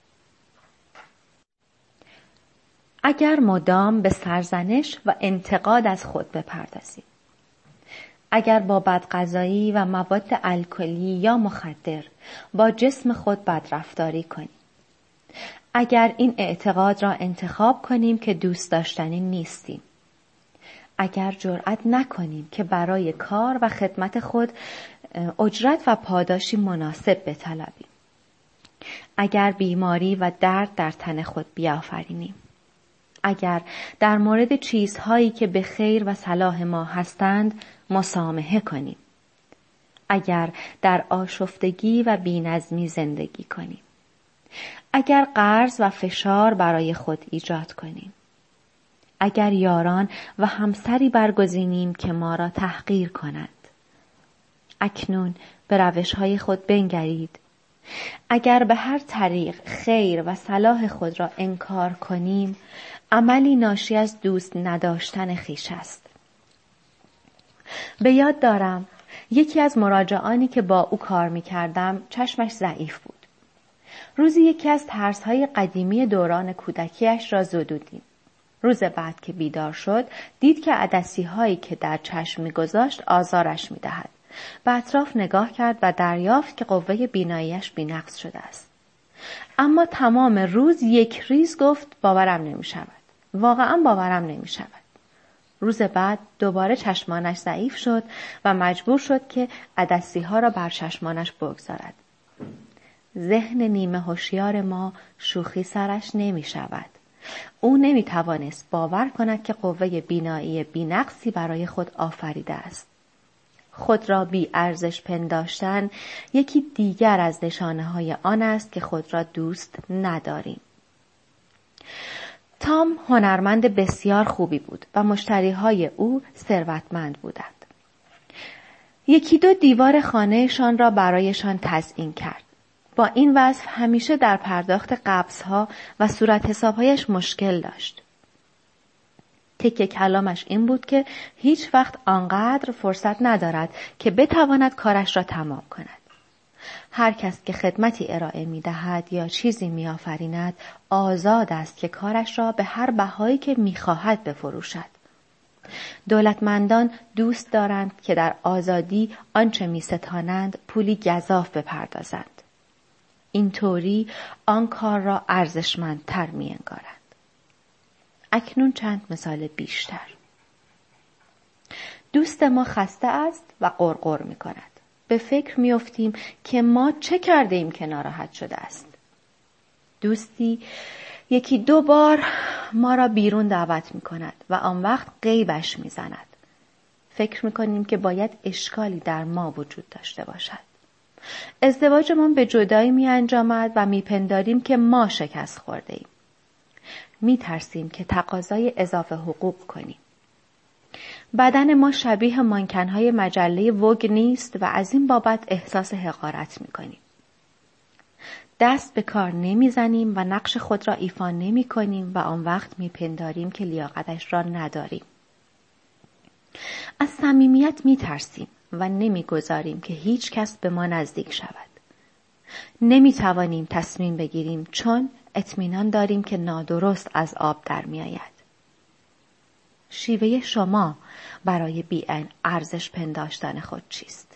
S1: اگر مدام به سرزنش و انتقاد از خود بپردازیم، اگر با بدغذایی و مواد الکلی یا مخدر با جسم خود بدرفتاری کنیم، اگر این اعتقاد را انتخاب کنیم که دوست داشتنی نیستیم، اگر جرأت نکنیم که برای کار و خدمت خود اجرت و پاداشی مناسب بطلبیم، اگر بیماری و درد در تن خود بیافرینیم، اگر در مورد چیزهایی که به خیر و صلاح ما هستند مسامحه کنیم، اگر در آشفتگی و بی‌نظمی زندگی کنیم، اگر قرض و فشار برای خود ایجاد کنیم، اگر یاران و همسری برگزینیم که ما را تحقیر کنند، اکنون به روش‌های خود بنگرید. اگر به هر طریق خیر و صلاح خود را انکار کنیم، عملی ناشی از دوست نداشتن خویش است. به یاد دارم یکی از مراجعانی که با او کار می کردم چشمش ضعیف بود. روزی یکی از ترس‌های قدیمی دوران کودکیش را زدودیم. روز بعد که بیدار شد دید که عدسی‌هایی که در چشم می‌گذاشت آزارش می‌دهد. به اطراف نگاه کرد و دریافت که قوه بیناییش بی‌نقص شده است. اما تمام روز یک ریز گفت باورم نمی‌شود. واقعاً باورم نمی‌شود. روز بعد دوباره چشمانش ضعیف شد و مجبور شد که عدسی‌ها را بر چشمانش بگذارد. ذهن نیمه هوشیار ما شوخی سرش نمی‌شود. او نمی‌توانست باور کند که قوه بینایی بی‌نقصی برای خود آفریده است. خود را بی ارزش پنداشتن یکی دیگر از نشانه‌های آن است که خود را دوست نداریم. تام هنرمند بسیار خوبی بود و مشتریهای او ثروتمند بودند. یکی دو دیوار خانهشان را برایشان تزیین کرد. با این وصف همیشه در پرداخت قبضها و صورت حسابهایش مشکل داشت. تکه کلامش این بود که هیچ وقت آنقدر فرصت ندارد که بتواند کارش را تمام کند. هر کس که خدمتی ارائه می دهد یا چیزی می آفریند آزاد است که کارش را به هر بهایی که می خواهد بفروشد. دولتمندان دوست دارند که در آزادی آنچه می ستانند پولی گزاف بپردازند. اینطوری آن کار را ارزشمندتر می انگارند. اکنون چند مثال بیشتر. دوست ما خسته است و غرغر می کند. به فکر می افتیم که ما چه کرده ایم که ناراحت شده است. دوستی یکی دو بار ما را بیرون دعوت می کند و آن وقت غیبش می زند. فکر می کنیم که باید اشکالی در ما وجود داشته باشد. ازدواجمان به جدایی می انجامد و می پنداریم که ما شکست خورده ایم. می ترسیم که تقاضای اضافه حقوق کنیم. بدن ما شبیه مانکنهای مجله وگ نیست و از این بابت احساس حقارت می کنیم. دست به کار نمی زنیم و نقش خود را ایفا نمی کنیم و آن وقت می پنداریم که لیاقتش را نداریم. از صمیمیت می ترسیم و نمی گذاریم که هیچ کس به ما نزدیک شود. نمی توانیم تصمیم بگیریم چون اطمینان داریم که نادرست از آب در می آید. شیوه شما برای بی‌عین ارزش پنداشتن خود چیست؟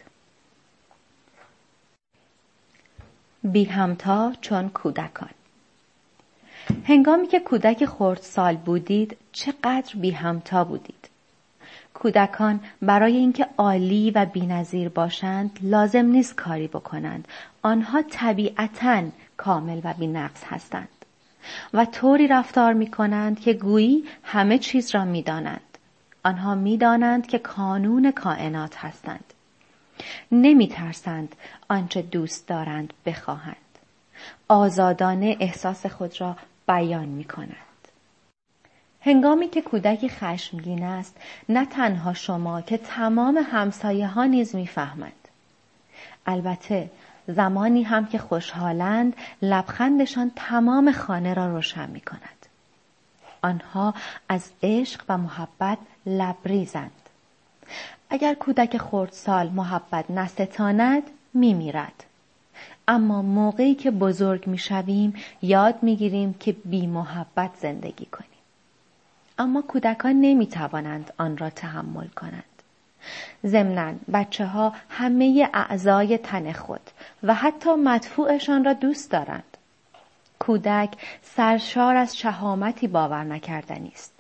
S1: بی همتا چون کودکان. هنگامی که کودک خردسال بودید چقدر بی همتا بودید. کودکان برای اینکه عالی و بی‌نظیر باشند لازم نیست کاری بکنند. آنها طبیعتاً کامل و بی‌نقص هستند و طوری رفتار می‌کنند که گویی همه چیز را می‌دانند. آنها می‌دانند که کانون کائنات هستند. نمی‌ترسند آنچه دوست دارند بخواهند. آزادانه احساس خود را بیان می‌کنند. هنگامی که کودکی خشمگین است، نه تنها شما که تمام همسایه ها نیز می‌فهمند. البته زمانی هم که خوشحالند لبخندشان تمام خانه را روشن می کند. آنها از عشق و محبت لبریزند. اگر کودک خردسال محبت نستاند می میرد. اما موقعی که بزرگ می شویم یاد می گیریم که بی محبت زندگی کنیم. اما کودکان نمی توانند آن را تحمل کنند. ضمناً بچه ها همه اعضای تن خود و حتی مدفوعشان را دوست دارند. کودک سرشار از شهامتی باور نکردنی است.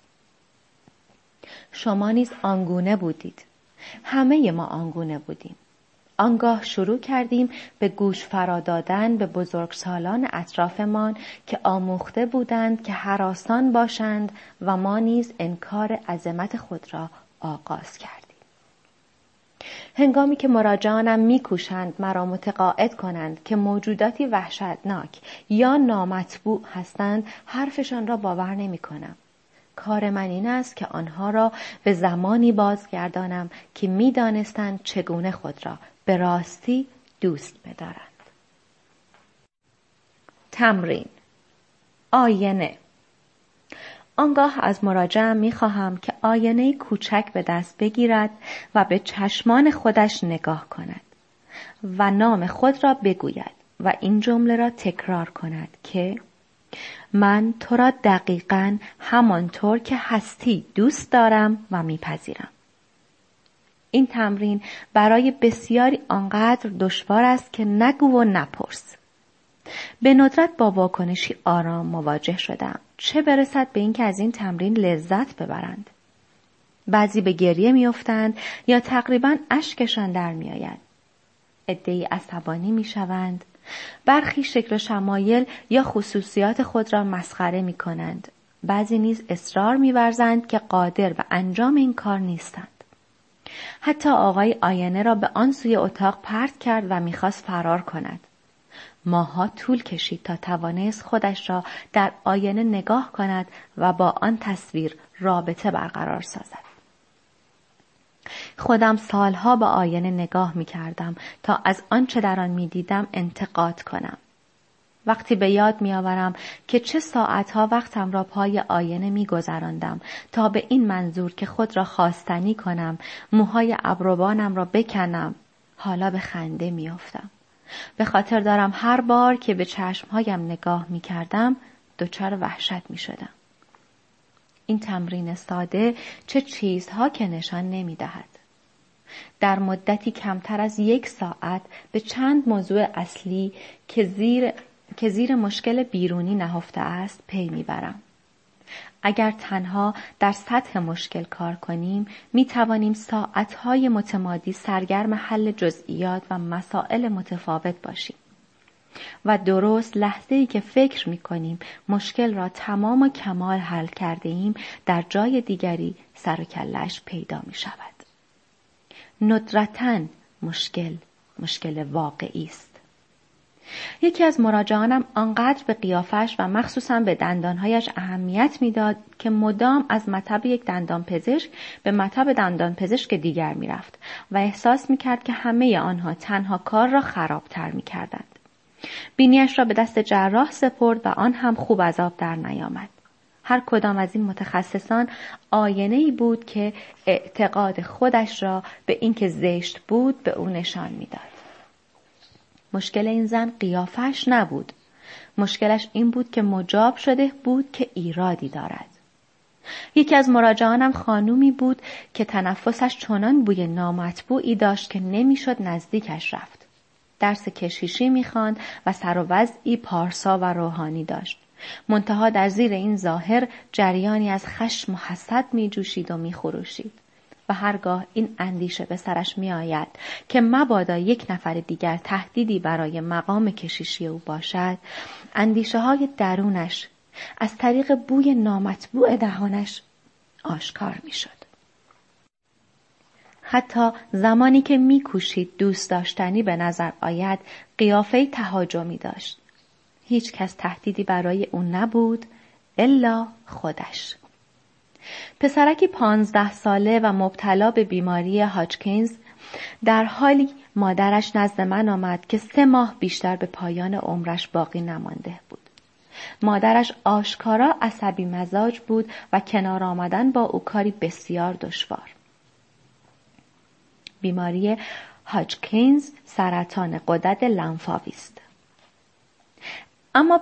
S1: شما نیز آنگونه بودید. همه ما آنگونه بودیم. آنگاه شروع کردیم به گوش فرا دادن به بزرگسالان اطرافمان که آموخته بودند که هراسان باشند و ما نیز انکار عظمت خود را آغاز کردیم. هنگامی که مراجعانم می‌کوشند مرا متقاعد کنند که موجوداتی وحشتناک یا نامطبوع هستند، حرفشان را باور نمی‌کنم. کار من این است که آنها را به زمانی بازگردانم که می‌دانستند چگونه خود را به راستی دوست بدارند. تمرین آینه. آنگاه از مراجعم می‌خواهم که آینه کوچک به دست بگیرد و به چشمان خودش نگاه کند و نام خود را بگوید و این جمله را تکرار کند که من تو را دقیقاً همانطور که هستی دوست دارم و میپذیرم. این تمرین برای بسیاری آنقدر دشوار است که نگو و نپرس. به ندرت با واکنشی آرام مواجه شدم، چه برسد به اینکه از این تمرین لذت ببرند. بعضی به گریه میافتند یا تقریباً اشکشان در میآید. عده‌ای عصبانی میشوند. برخی شکل و شمایل یا خصوصیات خود را مسخره میکنند. بعضی نیز اصرار می‌ورزند که قادر به انجام این کار نیستند. حتی آقای آینه را به آن سوی اتاق پرت کرد و می‌خواست فرار کند. ماه‌ها طول کشید تا توانست خودش را در آینه نگاه کند و با آن تصویر رابطه برقرار سازد. خودم سالها به آینه نگاه می‌کردم تا از آنچه در آن می‌دیدم انتقاد کنم. وقتی به یاد می‌آورم که چه ساعتها وقتم را پای آینه می‌گذراندم تا به این منظور که خود را خواستنی کنم، موهای ابروانم را بکنم، حالا به خنده می‌افتم. به خاطر دارم هر بار که به چشمهایم نگاه می‌کردم دچار وحشت می‌شدم. این تمرین ساده چه چیزها که نشان نمی‌دهد. در مدتی کمتر از 1 ساعت به چند موضوع اصلی که زیر مشکل بیرونی نهفته است پی می‌برم. اگر تنها در سطح مشکل کار کنیم، می توانیم ساعتهای متمادی سرگرم حل جزئیات و مسائل متفاوت باشیم. و درست لحظه‌ای که فکر می کنیم مشکل را تمام و کمال حل کرده ایم، در جای دیگری سر و کله‌اش پیدا می شود. ندرتاً مشکل واقعی است. یکی از مراجعانم آنقدر به قیافش و مخصوصاً به دندانهایش اهمیت میداد که مدام از مطب یک دندانپزشک به مطب دندانپزشک دیگر میرفت و احساس میکرد که همه آنها تنها کار را خرابتر میکردند. بینیش را به دست جراح سپرد و آن هم خوب از آب در نیامد. هر کدام از این متخصصان آینه‌ای بود که اعتقاد خودش را به اینکه زشت بود به او نشان میداد. مشکل این زن قیافش نبود. مشکلش این بود که مجاب شده بود که ایرادی دارد. یکی از مراجعانم خانومی بود که تنفسش چنان بوی نامطبوعی داشت که نمیشد نزدیکش رفت. درس کشیشی میخواند و سر و وضعی پارسا و روحانی داشت. منتها در زیر این ظاهر جریانی از خشم و حسد میجوشید و میخروشید. و هرگاه این اندیشه به سرش می آید که مبادا یک نفر دیگر تهدیدی برای مقام کشیشی او باشد، اندیشه های درونش از طریق بوی نامطبوع دهانش آشکار می شد. حتی زمانی که می کوشید دوست داشتنی به نظر آید، قیافه تهاجمی داشت. هیچ کس تهدیدی برای او نبود الا خودش. پسرکی 15 ساله و مبتلا به بیماری هاچکینز در حالی مادرش نزد من آمد که 3 ماه بیشتر به پایان عمرش باقی نمانده بود. مادرش آشکارا عصبی مزاج بود و کنار آمدن با او کاری بسیار دشوار. بیماری هاجکینز سرطان غدد لنفاوی است. اما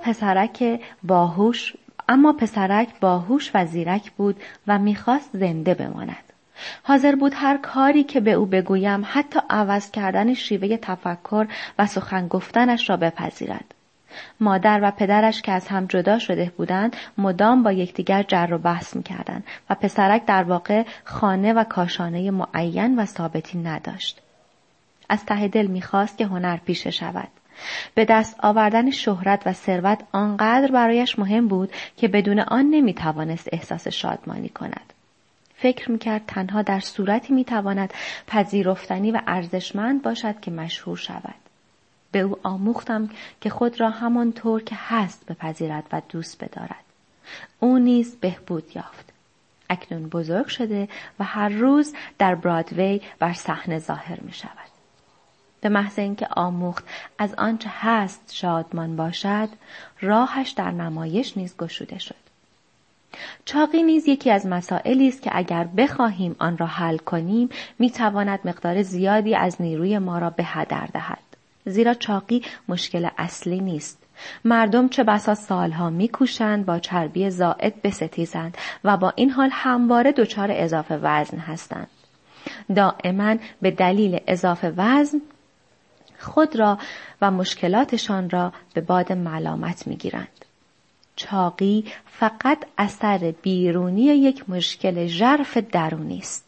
S1: پسرک باهوش و زیرک بود و میخواست زنده بماند. حاضر بود هر کاری که به او بگویم، حتی عوض کردن شیوه تفکر و سخن گفتنش را بپذیرد. مادر و پدرش که از هم جدا شده بودند مدام با یکدیگر جر و بحث می‌کردند و پسرک در واقع خانه و کاشانه معین و ثابتی نداشت. از ته دل می‌خواست که هنر پیشه شود. به دست آوردن شهرت و ثروت آنقدر برایش مهم بود که بدون آن نمی‌توانست احساس شادمانی کند. فکر می‌کرد تنها در صورتی می‌تواند پذیرفتنی و ارزشمند باشد که مشهور شود. به او آموختم که خود را همانطور که هست بپذیرد و دوست بدارد. او نیز بهبود یافت. اکنون بزرگ شده و هر روز در برادوی بر صحنه ظاهر می شود. به محض اینکه آموخت از آنچه هست شادمان باشد، راهش در نمایش نیز گشوده شد. چاقی نیز یکی از مسائلی است که اگر بخواهیم آن را حل کنیم، می تواند مقدار زیادی از نیروی ما را به هدر دهد. زیرا چاقی مشکل اصلی نیست. مردم چه بسا سالها می‌کوشند با چربی زائد بستیزند و با این حال همواره دچار اضافه وزن هستند. دائما به دلیل اضافه وزن خود را و مشکلاتشان را به باد ملامت می‌گیرند. چاقی فقط اثر بیرونی یک مشکل ژرف درونی است.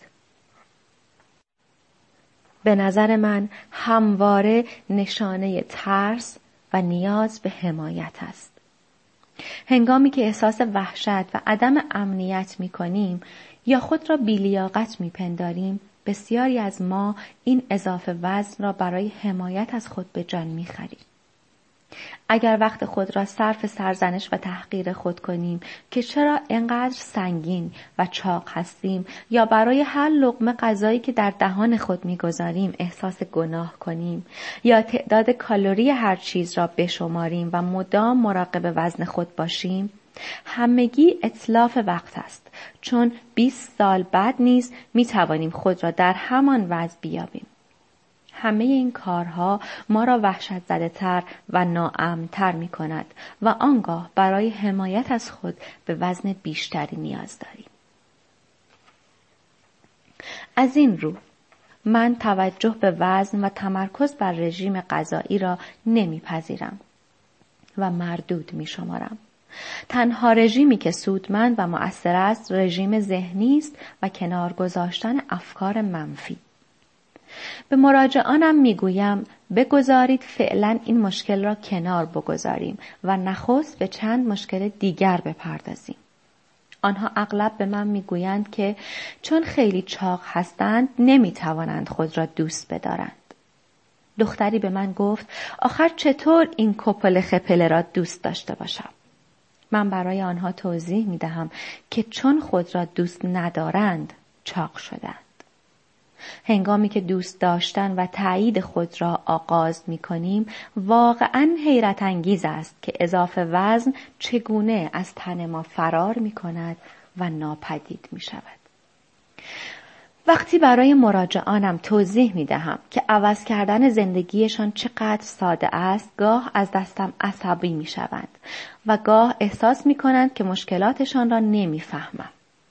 S1: به نظر من همواره نشانه ترس و نیاز به حمایت است. هنگامی که احساس وحشت و عدم امنیت می کنیم یا خود را بی‌لیاقت می پنداریم، بسیاری از ما این اضافه وزن را برای حمایت از خود به جان می خریم. اگر وقت خود را صرف سرزنش و تحقیر خود کنیم که چرا اینقدر سنگین و چاق هستیم، یا برای هر لقمه غذایی که در دهان خود می‌گذاریم احساس گناه کنیم، یا تعداد کالری هر چیز را بشماریم و مدام مراقب وزن خود باشیم، همگی اتلاف وقت است، چون 20 سال بعد نیز می‌توانیم خود را در همان وضع بیابیم. همه این کارها ما را وحشت زده تر و ناامن‌تر می کند و آنگاه برای حمایت از خود به وزن بیشتری نیاز داریم. از این رو من توجه به وزن و تمرکز بر رژیم غذایی را نمیپذیرم و مردود می شمارم. تنها رژیمی که سودمند و مؤثر است رژیم ذهنی است و کنار گذاشتن افکار منفی. به مراجعانم میگویم بگذارید فعلا این مشکل را کنار بگذاریم و نخست به چند مشکل دیگر بپردازیم. آنها اغلب به من میگویند که چون خیلی چاق هستند نمیتوانند خود را دوست بدارند. دختری به من گفت آخر چطور این کپل خپله را دوست داشته باشم؟ من برای آنها توضیح میدهم که چون خود را دوست ندارند چاق شدند. هنگامی که دوست داشتن و تایید خود را آغاز می کنیم، واقعاً حیرت انگیز است که اضافه وزن چگونه از تن ما فرار می کند و ناپدید می شود. وقتی برای مراجعانم توضیح می دهم که عوض کردن زندگیشان چقدر ساده است، گاه از دستم عصبی می شوند و گاه احساس می کنند که مشکلاتشان را نمی فهمم.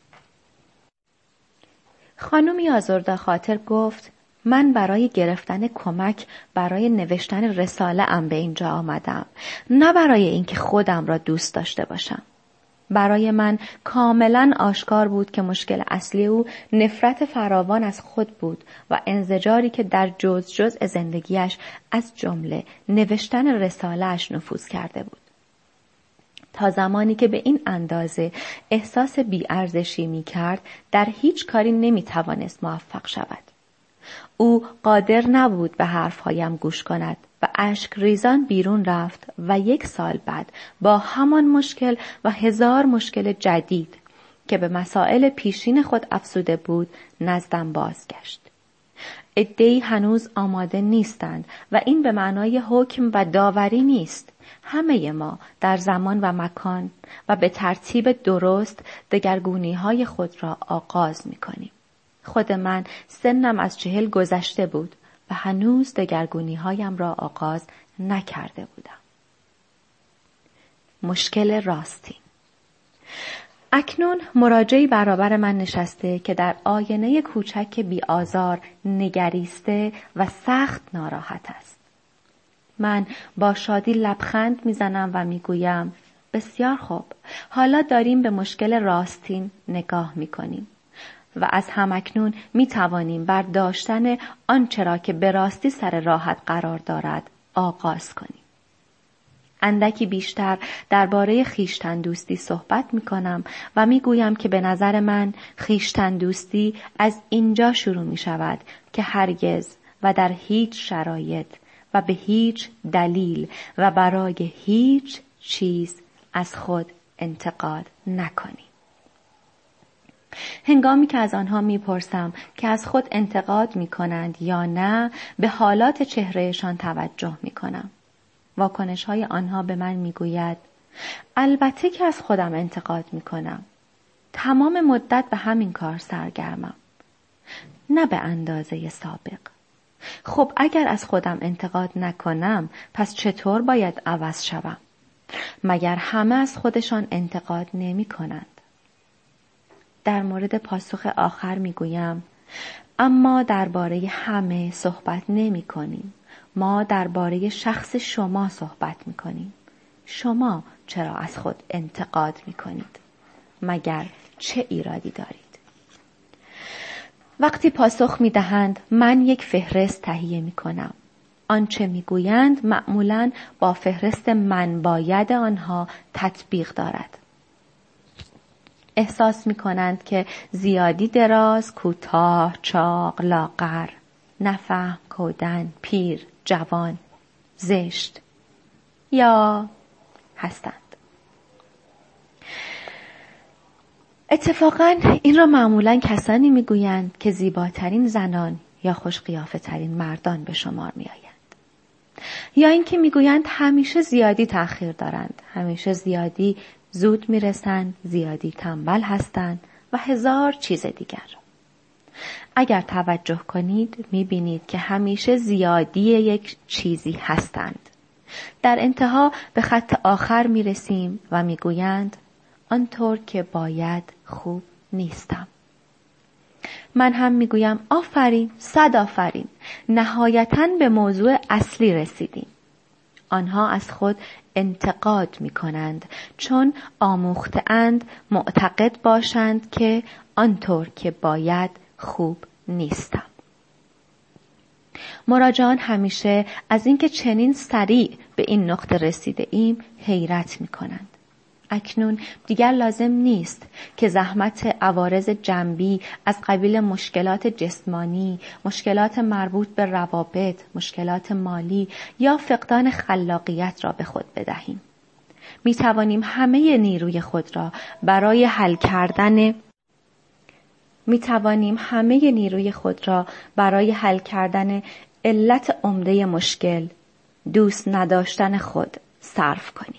S1: خانمی آزرده خاطر گفت من برای گرفتن کمک برای نوشتن رساله ام به اینجا آمدم، نه برای اینکه خودم را دوست داشته باشم. برای من کاملا آشکار بود که مشکل اصلی او نفرت فراوان از خود بود و انزجاری که در جزء زندگیش از جمله نوشتن رساله‌اش نفوذ کرده بود. تا زمانی که به این اندازه احساس بی‌ارزشی می‌کرد، در هیچ کاری نمی‌توانست موفق شود. او قادر نبود به حرفهایم گوش کند و اشک ریزان بیرون رفت و 1 سال بعد با همان مشکل و 1000 مشکل جدید که به مسائل پیشین خود افزوده بود نزدم بازگشت. عده‌ای هنوز آماده نیستند و این به معنای حکم و داوری نیست. همه ما در زمان و مکان و به ترتیب درست دگرگونی‌های خود را آغاز می‌کنیم. خود من سنم از 40 گذشته بود و هنوز دگرگونی‌هایم را آغاز نکرده بودم. مشکل راستین. اکنون مراجعی برابر من نشسته که در آینه کوچک بی آزار نگریسته و سخت ناراحت است. من با شادی لبخند میزنم و میگویم بسیار خوب، حالا داریم به مشکل راستین نگاه میکنیم و از همکنون میتوانیم بر داشتن آنچه را که به راستی سر راحت قرار دارد آغاز کنیم. اندکی بیشتر درباره خویشتن دوستی صحبت میکنم و میگویم که به نظر من خویشتن دوستی از اینجا شروع می شود که هرگز و در هیچ شرایط و به هیچ دلیل و برای هیچ چیز از خود انتقاد نکنیم. هنگامی که از آنها میپرسم که از خود انتقاد میکنند یا نه، به حالات چهرهشان توجه میکنم. واکنش‌های آنها به من میگوید البته که از خودم انتقاد میکنم. تمام مدت به همین کار سرگرمم. نه به اندازه سابق. خب اگر از خودم انتقاد نکنم پس چطور باید عوض شوم؟ مگر همه از خودشان انتقاد نمی کنند؟ در مورد پاسخ آخر میگویم اما درباره همه صحبت نمی کنیم. ما درباره شخص شما صحبت می کنیم. شما چرا از خود انتقاد می کنید؟ مگر چه ایرادی دارید؟ وقتی پاسخ می دهند من یک فهرست تهیه می کنم. آنچه می گویند معمولاً با فهرست من باید آنها تطبیق دارد. احساس می کنند که زیادی دراز، کوتاه، چاق، لاغر، نفهم، کودن، پیر، جوان، زشت یا هستند. اتفاقاً این را معمولاً کسانی میگویند که زیباترین زنان یا خوش قیافه ترین مردان به شمار می آیند. یا اینکه میگویند همیشه زیادی تأخیر دارند، همیشه زیادی زود میرسند، زیادی تنبل هستند و هزار چیز دیگر. اگر توجه کنید میبینید که همیشه زیادی یک چیزی هستند. در انتها به خط آخر میرسیم و میگویند آنطور که باید خوب نیستم. من هم میگویم آفرین، 100 آفرین، نهایتاً به موضوع اصلی رسیدیم. آنها از خود انتقاد میکنند چون آموخته‌اند معتقد باشند که آنطور که باید خوب نیستم. مراجعان همیشه از اینکه چنین سریع به این نقطه رسیده ایم حیرت میکنند. اکنون دیگر لازم نیست که زحمت عوارض جنبی از قبیل مشکلات جسمانی، مشکلات مربوط به روابط، مشکلات مالی یا فقدان خلاقیت را به خود بدهیم. می توانیم همه نیروی خود را برای حل کردن علت عمده مشکل، دوست نداشتن خود، صرف کنیم.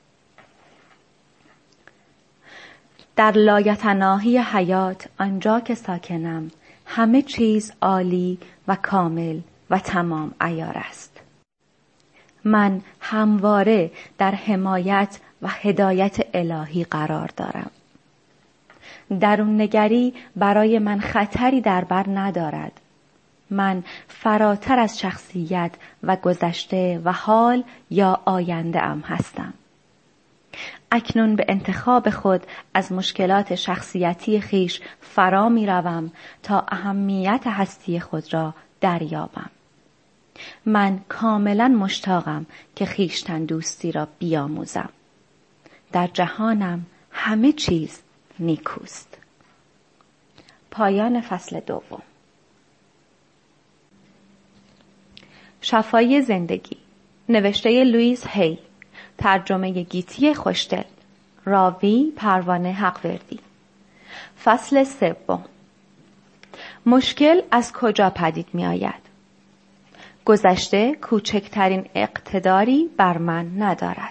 S1: در لایتناهی حیات آنجا که ساکنم همه چیز عالی و کامل و تمام عیار است. من همواره در حمایت و هدایت الهی قرار دارم. درون نگری برای من خطری در بر ندارد. من فراتر از شخصیت و گذشته و حال یا آینده ام هستم. اکنون به انتخاب خود از مشکلات شخصیتی خیش فرا می روم تا اهمیت هستی خود را دریابم. من کاملا مشتاقم که خویشتن دوستی را بیاموزم. در جهانم همه چیز نیکوست. پایان فصل دوم. شفای زندگی، نوشته لوئیس هی، ترجمه گیتی خوشدل، راوی پروانه حقوردی. فصل سوم. مشکل از کجا پدید می آید؟ گذشته کوچکترین اقتداری بر من ندارد.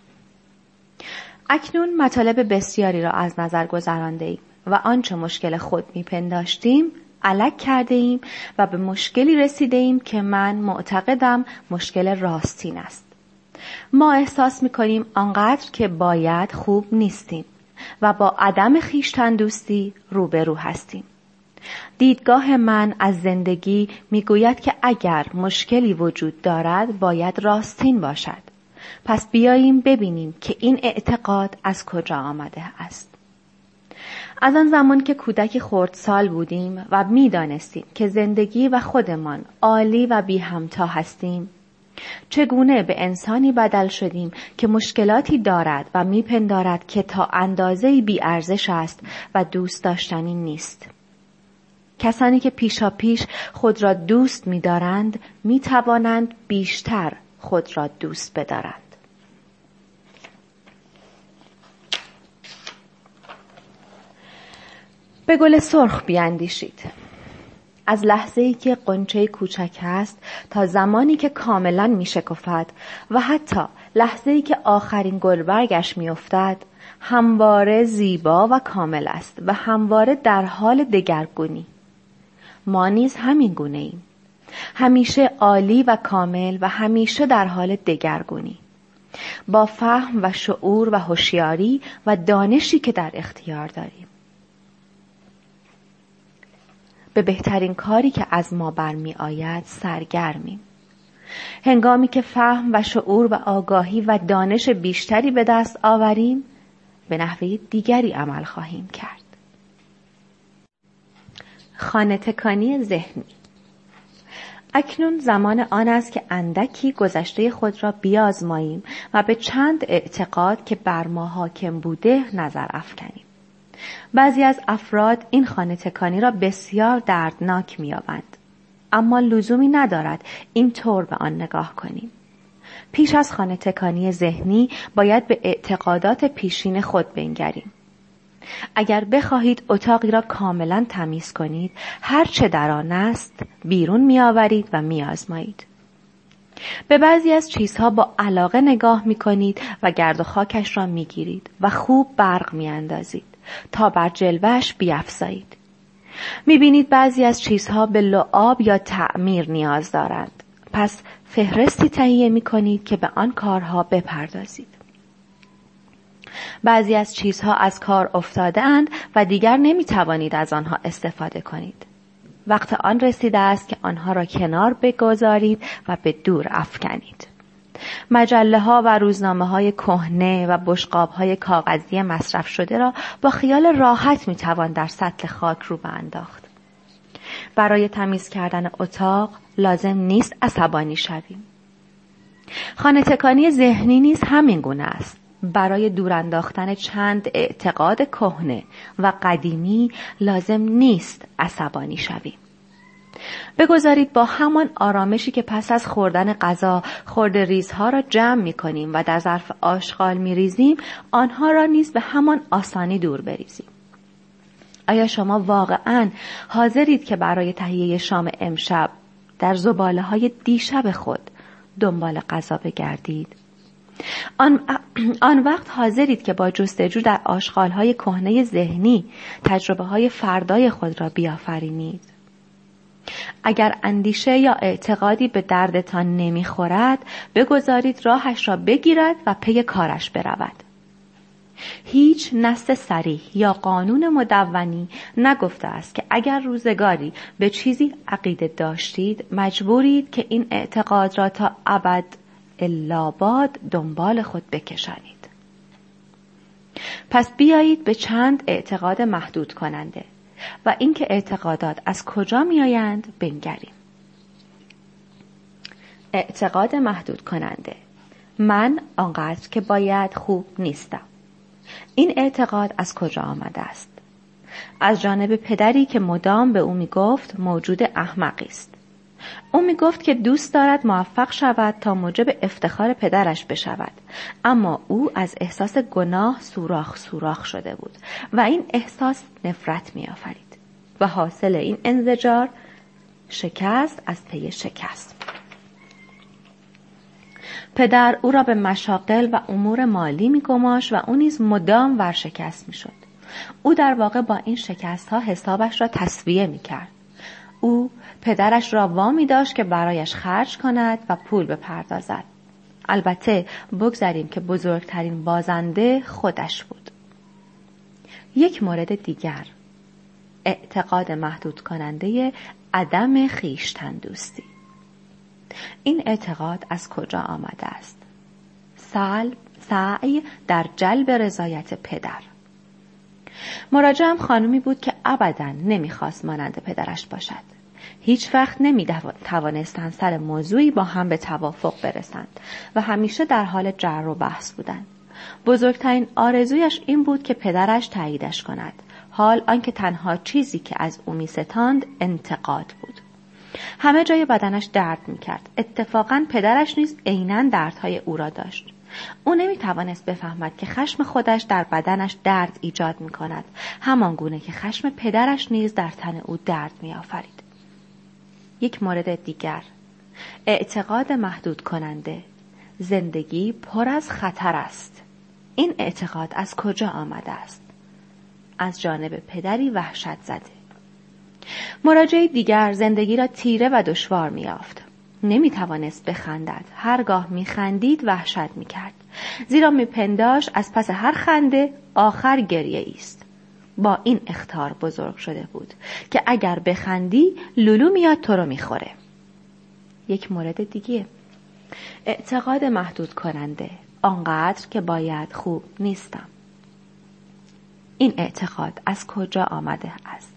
S1: اکنون مطالب بسیاری را از نظر گذرانده ایم و آنچه مشکل خود می پنداشتیم الک کرده ایم و به مشکلی رسیده ایم که من معتقدم مشکل راستین است. ما احساس می کنیم آنقدر که باید خوب نیستیم و با عدم خویشتن دوستی روبرو هستیم. دیدگاه من از زندگی میگوید که اگر مشکلی وجود دارد باید راستین باشد. پس بیاییم ببینیم که این اعتقاد از کجا آمده است. از آن زمان که کودکی خردسال بودیم و میدانستیم که زندگی و خودمان عالی و بی همتا هستیم، چگونه به انسانی بدل شدیم که مشکلاتی دارد و میپندارد که تا اندازه‌ای بی ارزش است و دوست داشتنی نیست. کسانی که پیشا پیش خود را دوست می‌دارند می‌توانند بیشتر خود را دوست بدارند. به گل سرخ بیاندیشید. از لحظه‌ای که غنچه کوچک است تا زمانی که کاملاً می‌شکفد و حتی لحظه‌ای که آخرین گلبرگش می‌افتد، همواره زیبا و کامل است و همواره در حال دگرگونی. ما نیز همین گونه ایم. همیشه عالی و کامل و همیشه در حال دگرگونی. با فهم و شعور و هوشیاری و دانشی که در اختیار داریم. به بهترین کاری که از ما برمی آید سرگرمیم. هنگامی که فهم و شعور و آگاهی و دانش بیشتری به دست آوریم، به نحوه دیگری عمل خواهیم کرد. خانه تکانی ذهنی. اکنون زمان آن است که اندکی گذشته خود را بیازماییم و به چند اعتقاد که بر ما حاکم بوده نظر افکنیم. بعضی از افراد این خانه تکانی را بسیار دردناک می‌یابند، اما لزومی ندارد این طور به آن نگاه کنیم. پیش از خانه تکانی ذهنی باید به اعتقادات پیشین خود بنگریم. اگر بخواهید اتاقی را کاملا تمیز کنید، هر چه در آن است بیرون می‌آورید و می‌آزمایید. به بعضی از چیزها با علاقه نگاه می‌کنید و گرد و خاکش را می‌گیرید و خوب برق می‌اندازید تا بر جلوه‌اش بیفزایید. می‌بینید بعضی از چیزها به لعاب یا تعمیر نیاز دارند. پس فهرستی تهیه می‌کنید که به آن کارها بپردازید. بعضی از چیزها از کار افتاده اند و دیگر نمی‌توانید از آنها استفاده کنید. وقت آن رسیده است که آنها را کنار بگذارید و به دور افکنید. مجله‌ها و روزنامه‌های کهنه و بشقاب‌های کاغذی مصرف شده را با خیال راحت می‌توان در سطل خاک رو انداخت. برای تمیز کردن اتاق لازم نیست عصبانی شویم. خانه تکانی ذهنی نیز همین گونه است. برای دور انداختن چند اعتقاد کهنه و قدیمی لازم نیست عصبانی شویم. بگذارید با همان آرامشی که پس از خوردن غذا خرده ریزها را جمع می کنیم و در ظرف آشغال می ریزیم، آنها را نیز به همان آسانی دور بریزیم. آیا شما واقعاً حاضرید که برای تهیه شام امشب در زباله‌های دیشب خود دنبال غذا بگردید؟ آن وقت حاضرید که با جستجو در آشغال‌های کهنه ذهنی تجربه‌های فردای خود را بیافرینید؟ اگر اندیشه یا اعتقادی به دردتان نمیخورد، بگذارید راهش را بگیرد و پی کارش برود. هیچ نص صریح یا قانون مدونی نگفته است که اگر روزگاری به چیزی عقیده داشتید، مجبورید که این اعتقاد را تا ابد الاباد دنبال خود بکشانید. پس بیایید به چند اعتقاد محدود کننده و اینکه اعتقادات از کجا می آیند بنگریم. اعتقاد محدود کننده: من آنقدر که باید خوب نیستم. این اعتقاد از کجا آمده است؟ از جانب پدری که مدام به او می گفت موجود احمقی است. او می گفت که دوست دارد موفق شود تا موجب افتخار پدرش بشود، اما او از احساس گناه سوراخ شده بود و این احساس نفرت می آفرید. و حاصل این انزجار شکست از پی شکست. پدر او را به مشاغل و امور مالی می‌گماشت و او نیز مدام ورشکست می‌شد. او در واقع با این شکست‌ها حسابش را تسویه می‌کرد. او پدرش را وامی داشت که برایش خرج کند و پول بپردازد. البته بگذاریم که بزرگترین بازنده خودش بود. یک مورد دیگر، اعتقاد محدود کننده عدم خویشتن دوستی. این اعتقاد از کجا آمده است؟ سعی در جلب رضایت پدر. مراجعم خانومی بود که ابداً نمیخواست مانند پدرش باشد. هیچ وقت نمیتوانستند سر موضوعی با هم به توافق برسند و همیشه در حال جر و بحث بودند. بزرگترین آرزویش این بود که پدرش تاییدش کند، حال آنکه تنها چیزی که از او می‌ستاند انتقاد بود. همه جای بدنش درد می‌کرد. اتفاقاً پدرش نیز عیناً دردهای او را داشت. او نمی‌توانست بفهمد که خشم خودش در بدنش درد ایجاد می‌کند، همان گونه که خشم پدرش نیز در تن او درد می‌آفرید. یک مورد دیگر، اعتقاد محدود کننده زندگی پر از خطر است. این اعتقاد از کجا آمده است؟ از جانب پدری وحشت زده. مراجع دیگر زندگی را تیره و دشوار می‌یافت. نمی‌توانست بخندد. هرگاه می‌خندید وحشت می‌کرد. زیرا می‌پنداشت از پس هر خنده آخر گریه است. با این اخطار بزرگ شده بود که اگر بخندی لولو میاد تو رو میخوره. یک مورد دیگه، اعتقاد محدود کننده آنقدر که باید خوب نیستم. این اعتقاد از کجا آمده است؟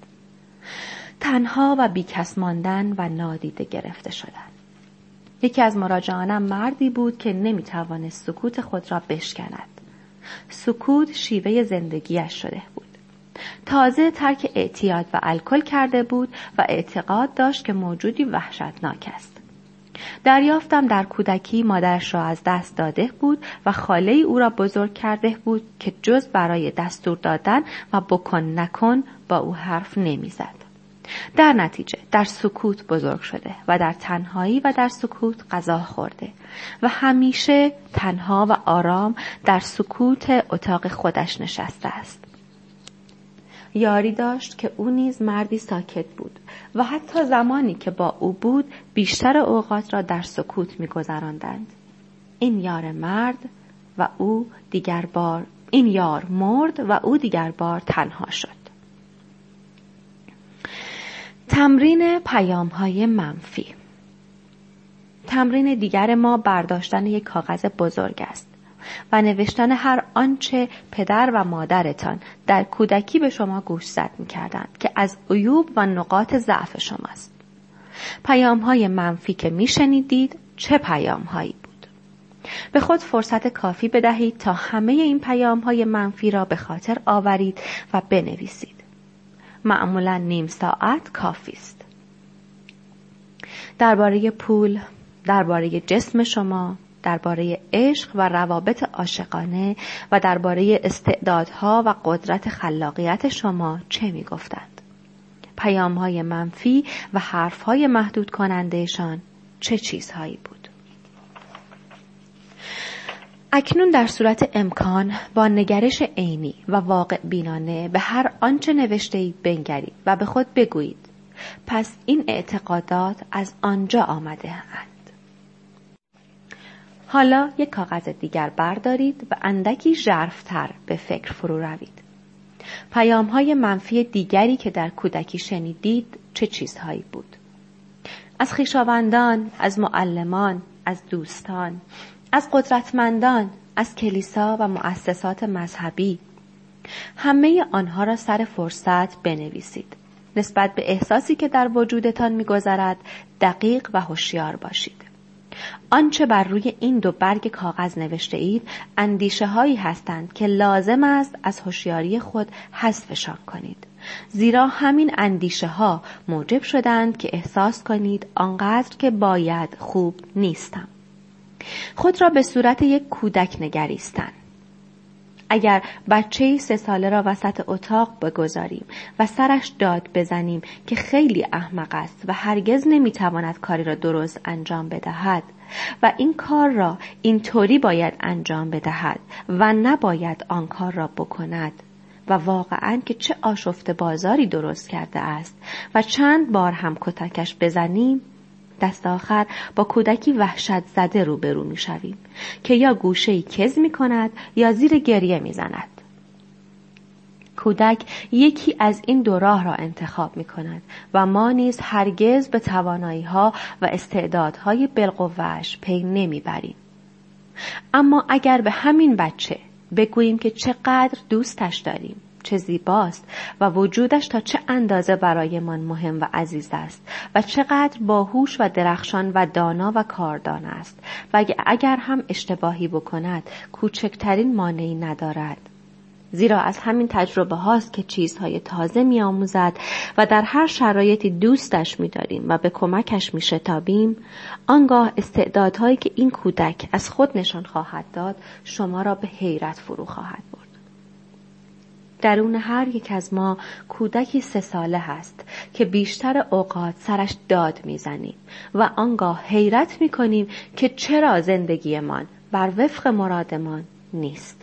S1: تنها و بیکس ماندن و نادیده گرفته شدن. یکی از مراجعانم مردی بود که نمیتوانست سکوت خود را بشکند. سکوت شیوه زندگیش شده بود. تازه ترک اعتیاد و الکل کرده بود و اعتقاد داشت که موجودی وحشتناک است. دریافتم در کودکی مادرش را از دست داده بود و خاله او را بزرگ کرده بود که جز برای دستور دادن و بکن نکن با او حرف نمیزد. در نتیجه در سکوت بزرگ شده و در تنهایی و در سکوت غذا خورده و همیشه تنها و آرام در سکوت اتاق خودش نشسته است. یاری داشت که او نیز مردی ساکت بود و حتی زمانی که با او بود بیشتر اوقات را در سکوت می‌گذراندند. این یار مرد و او دیگر بار این یار مرد و او دیگر بار تنها شد. تمرین پیام‌های منفی. تمرین دیگر ما برداشتن یک کاغذ بزرگ است و نوشتن هر آنچه پدر و مادرتان در کودکی به شما گوشزد می‌کردند که از عیوب و نقاط ضعف شماست. پیام‌های منفی که می‌شنیدید چه پیام‌هایی بود؟ به خود فرصت کافی بدهید تا همه این پیام‌های منفی را به خاطر آورید و بنویسید. معمولاً نیم ساعت کافی است. درباره پول، درباره جسم شما، درباره عشق و روابط عاشقانه و درباره استعدادها و قدرت خلاقیت شما چه می‌گفتند؟ پیام‌های منفی و حرف‌های محدود کنندهشان چه چیزهایی بود؟ اکنون در صورت امکان با نگرش عینی و واقع بینانه به هر آنچه نوشته‌اید بنگرید و به خود بگویید پس این اعتقادات از آنجا آمده اند. حالا یک کاغذ دیگر بردارید و اندکی ژرف‌تر به فکر فرو روید. پیام‌های منفی دیگری که در کودکی شنیدید چه چیزهایی بود؟ از خویشاوندان، از معلمان، از دوستان، از قدرتمندان، از کلیسا و مؤسسات مذهبی. همه آنها را سر فرصت بنویسید. نسبت به احساسی که در وجودتان می‌گذرد دقیق و هوشیار باشید. آنچه بر روی این دو برگ کاغذ نوشته اید اندیشه هایی هستند که لازم است از هوشیاری خود حذفشان کنید. زیرا همین اندیشه ها موجب شدند که احساس کنید آنقدر که باید خوب نیستم. خود را به صورت یک کودک نگریستن. اگر بچه‌ای 3 ساله را وسط اتاق بگذاریم و سرش داد بزنیم که خیلی احمق است و هرگز نمیتواند کاری را درست انجام بدهد و این کار را اینطوری باید انجام بدهد و نباید آن کار را بکند و واقعاً که چه آشفته بازاری درست کرده است و چند بار هم کتکش بزنیم، دست آخر با کودکی وحشت زده روبرو می شویم که یا گوشه‌ای کز می کند یا زیر گریه می زند. کودک یکی از این 2 راه را انتخاب می کند و ما نیز هرگز به توانایی‌ها و استعدادهای بالقوه‌اش پی نمی بریم. اما اگر به همین بچه بگوییم که چقدر دوستش داریم، چه زیباست و وجودش تا چه اندازه برایمان مهم و عزیز است و چقدر باهوش و درخشان و دانا و کاردان است و اگر هم اشتباهی بکند کوچکترین مانعی ندارد، زیرا از همین تجربه هاست که چیزهای تازه می آموزد و در هر شرایطی دوستش می داریم و به کمکش می شتابیم، آنگاه استعدادهایی که این کودک از خود نشان خواهد داد شما را به حیرت فرو خواهد برد. درون هر یک از ما کودکی 3 ساله هست که بیشتر اوقات سرش داد میزنیم و آنگاه حیرت میکنیم که چرا زندگیمان بر وفق مرادمان نیست.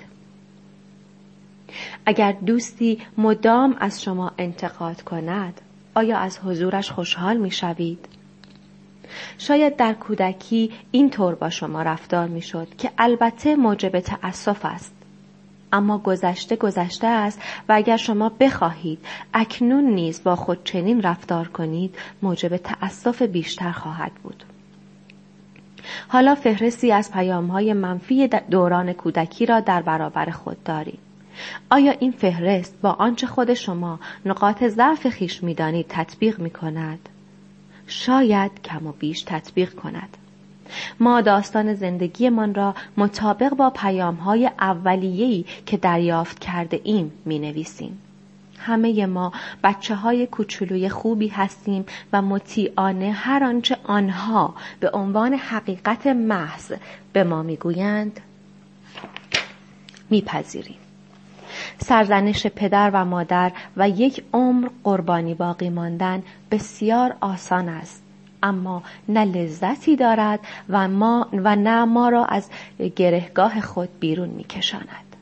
S1: اگر دوستی مدام از شما انتقاد کند، آیا از حضورش خوشحال میشوید؟ شاید در کودکی این طور با شما رفتار میشد که البته موجب تأسف است، اما گذشته است و اگر شما بخواهید اکنون نیز با خود چنین رفتار کنید موجب تأسف بیشتر خواهد بود. حالا فهرستی از پیام‌های منفی دوران کودکی را در برابر خود دارید. آیا این فهرست با آنچه خود شما نقاط ضعف خویش می‌دانید تطبیق می‌کند؟ شاید کم و بیش تطبیق کند. ما داستان زندگیمان را مطابق با پیام‌های اولیه‌ای که دریافت کرده ایم می‌نویسیم. همه ما بچه‌های کوچولوی خوبی هستیم و مطیعانه هر آنچه آنها به عنوان حقیقت محض به ما می‌گویند می‌پذیریم. سرزنش پدر و مادر و 1 عمر قربانی باقی ماندن بسیار آسان است، اما نه لذتی دارد و نه ما را از گرهگاه خود بیرون می‌کشاند.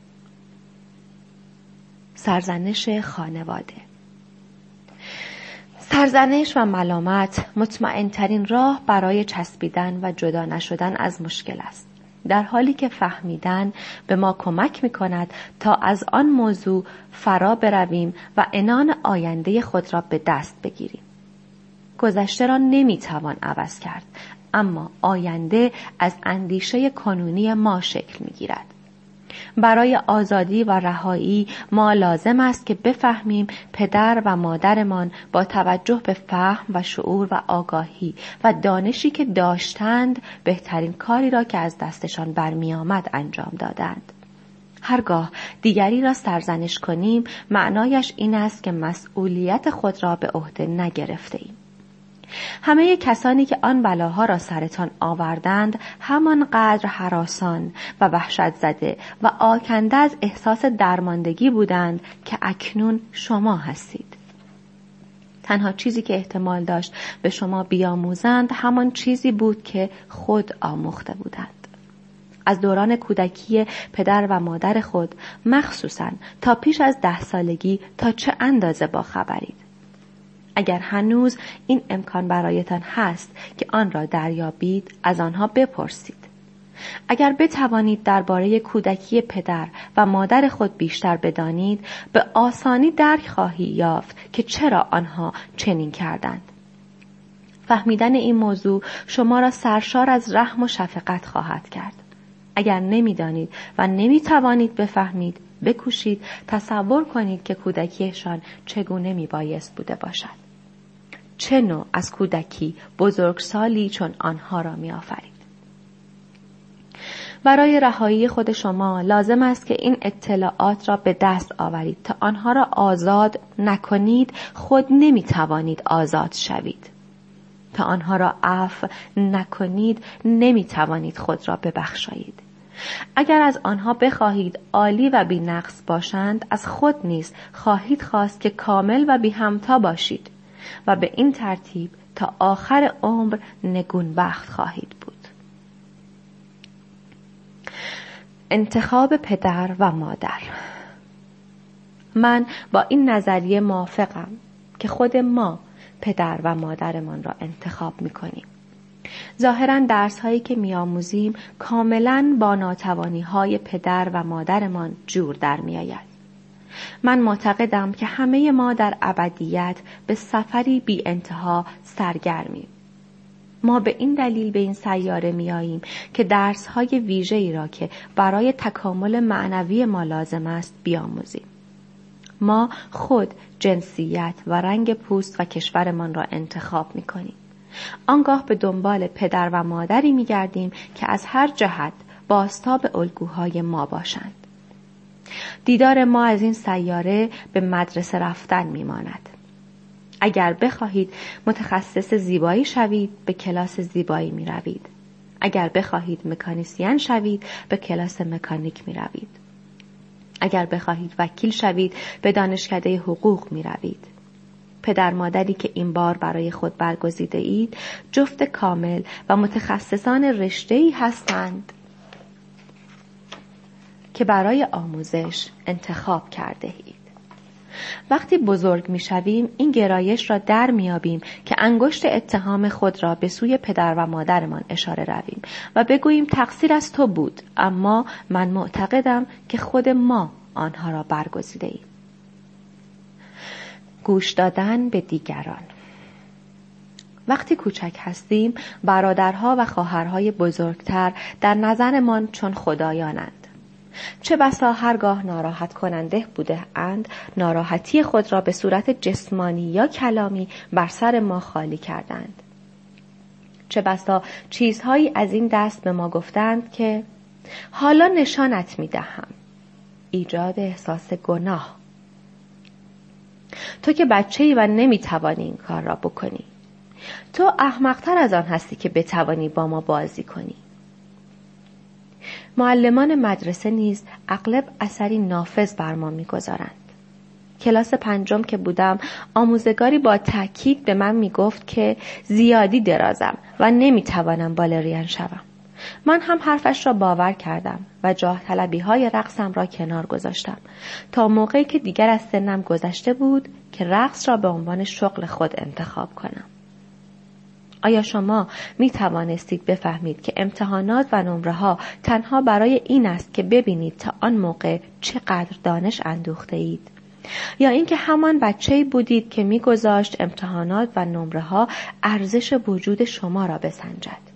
S1: سرزنش خانواده. سرزنش و ملامت مطمئن‌ترین راه برای چسبیدن و جدا نشدن از مشکل است، در حالی که فهمیدن به ما کمک می‌کند تا از آن موضوع فرا برویم و عنان آینده خود را به دست بگیریم. گذشته را نمی‌توان عوض کرد، اما آینده از اندیشه کنونی ما شکل می‌گیرد. برای آزادی و رهایی ما لازم است که بفهمیم پدر و مادرمان با توجه به فهم و شعور و آگاهی و دانشی که داشتند بهترین کاری را که از دستشان برمی آمد انجام دادند. هرگاه دیگری را سرزنش کنیم معنایش این است که مسئولیت خود را به عهده نگرفته ایم. همه کسانی که آن بلاها را سرتان آوردند همانقدر هراسان و وحشت زده و آکنده از احساس درماندگی بودند که اکنون شما هستید. تنها چیزی که احتمال داشت به شما بیاموزند همان چیزی بود که خود آموخته بودند. از دوران کودکی پدر و مادر خود، مخصوصاً تا پیش از 10 سالگی تا چه اندازه با خبرید. اگر هنوز این امکان برایتان هست که آن را دریابید، از آنها بپرسید. اگر بتوانید درباره کودکی پدر و مادر خود بیشتر بدانید، به آسانی درک خواهی یافت که چرا آنها چنین کردند. فهمیدن این موضوع شما را سرشار از رحم و شفقت خواهد کرد. اگر نمیدانید و نمیتوانید بفهمید، بکوشید تصور کنید که کودکیشان چگونه میبایست بوده باشد. چه نوع از کودکی بزرگسالی چون آنها را میآفرید. برای رهایی خود شما لازم است که این اطلاعات را به دست آورید. تا آنها را آزاد نکنید خود نمیتوانید آزاد شوید. تا آنها را عفو نکنید نمیتوانید خود را ببخشایید. اگر از آنها بخواهید عالی و بی نقص باشند، از خود نیز خواهید خواست که کامل و بی همتا باشید و به این ترتیب تا آخر عمر نگونبخت خواهید بود. انتخاب پدر و مادر. من با این نظریه موافقم که خود ما پدر و مادرمان را انتخاب می‌کنیم. ظاهراً درس‌هایی که می‌آموزیم کاملاً با ناتوانی‌های پدر و مادرمان جور در می‌آید. من معتقدم که همه ما در ابدیت به سفری بی انتها سرگرمیم. ما به این دلیل به این سیاره میاییم که درس‌های ویژه‌ای را که برای تکامل معنوی ما لازم است بیاموزیم. ما خود جنسیت و رنگ پوست و کشورمان را انتخاب می‌کنیم. آنگاه به دنبال پدر و مادری می‌گردیم که از هر جهت بازتاب الگوهای ما باشند. دیدار ما از این سیاره به مدرسه رفتن می‌ماند. اگر بخواهید متخصص زیبایی شوید، به کلاس زیبایی می روید. اگر بخواهید مکانیسین شوید، به کلاس مکانیک می روید. اگر بخواهید وکیل شوید، به دانشکده حقوق می روید. پدر مادری که این بار برای خود برگزیده اید، جفت کامل و متخصصان رشته‌ای هستند که برای آموزش انتخاب کرده اید. وقتی بزرگ می‌شویم این گرایش را در می‌یابیم که انگشت اتهام خود را به سوی پدر و مادرمان اشاره رویم و بگوییم تقصیر از تو بود، اما من معتقدم که خود ما آنها را برگزیده ایم. گوش دادن به دیگران. وقتی کوچک هستیم برادرها و خواهرهای بزرگتر در نظرمان چون خدایانند. چه بسا هرگاه ناراحت کننده بوده اند، ناراحتی خود را به صورت جسمانی یا کلامی بر سر ما خالی کردند. چه بسا چیزهایی از این دست به ما گفتند که حالا نشانت می دهم. ایجاد احساس گناه. تو که بچه‌ای و نمی توانی این کار را بکنی. تو احمق‌تر از آن هستی که بتوانی با ما بازی کنی. معلمان مدرسه نیز اغلب اثری نافذ بر ما می‌گذارند. کلاس 5 که بودم، آموزگاری با تأکید به من می‌گفت که زیادی درازم و نمی‌توانم بالرین شوم. من هم حرفش را باور کردم و جاه طلبی‌های رقصم را کنار گذاشتم تا موقعی که دیگر از سنم گذشته بود که رقص را به عنوان شغل خود انتخاب کنم. آیا شما می توانستید بفهمید که امتحانات و نمره‌ها تنها برای این است که ببینید تا آن موقع چقدر دانش اندوخته اید؟ یا اینکه همان بچه‌ای بودید که می‌گذاشت امتحانات و نمره‌ها ارزش وجود شما را بسنجد؟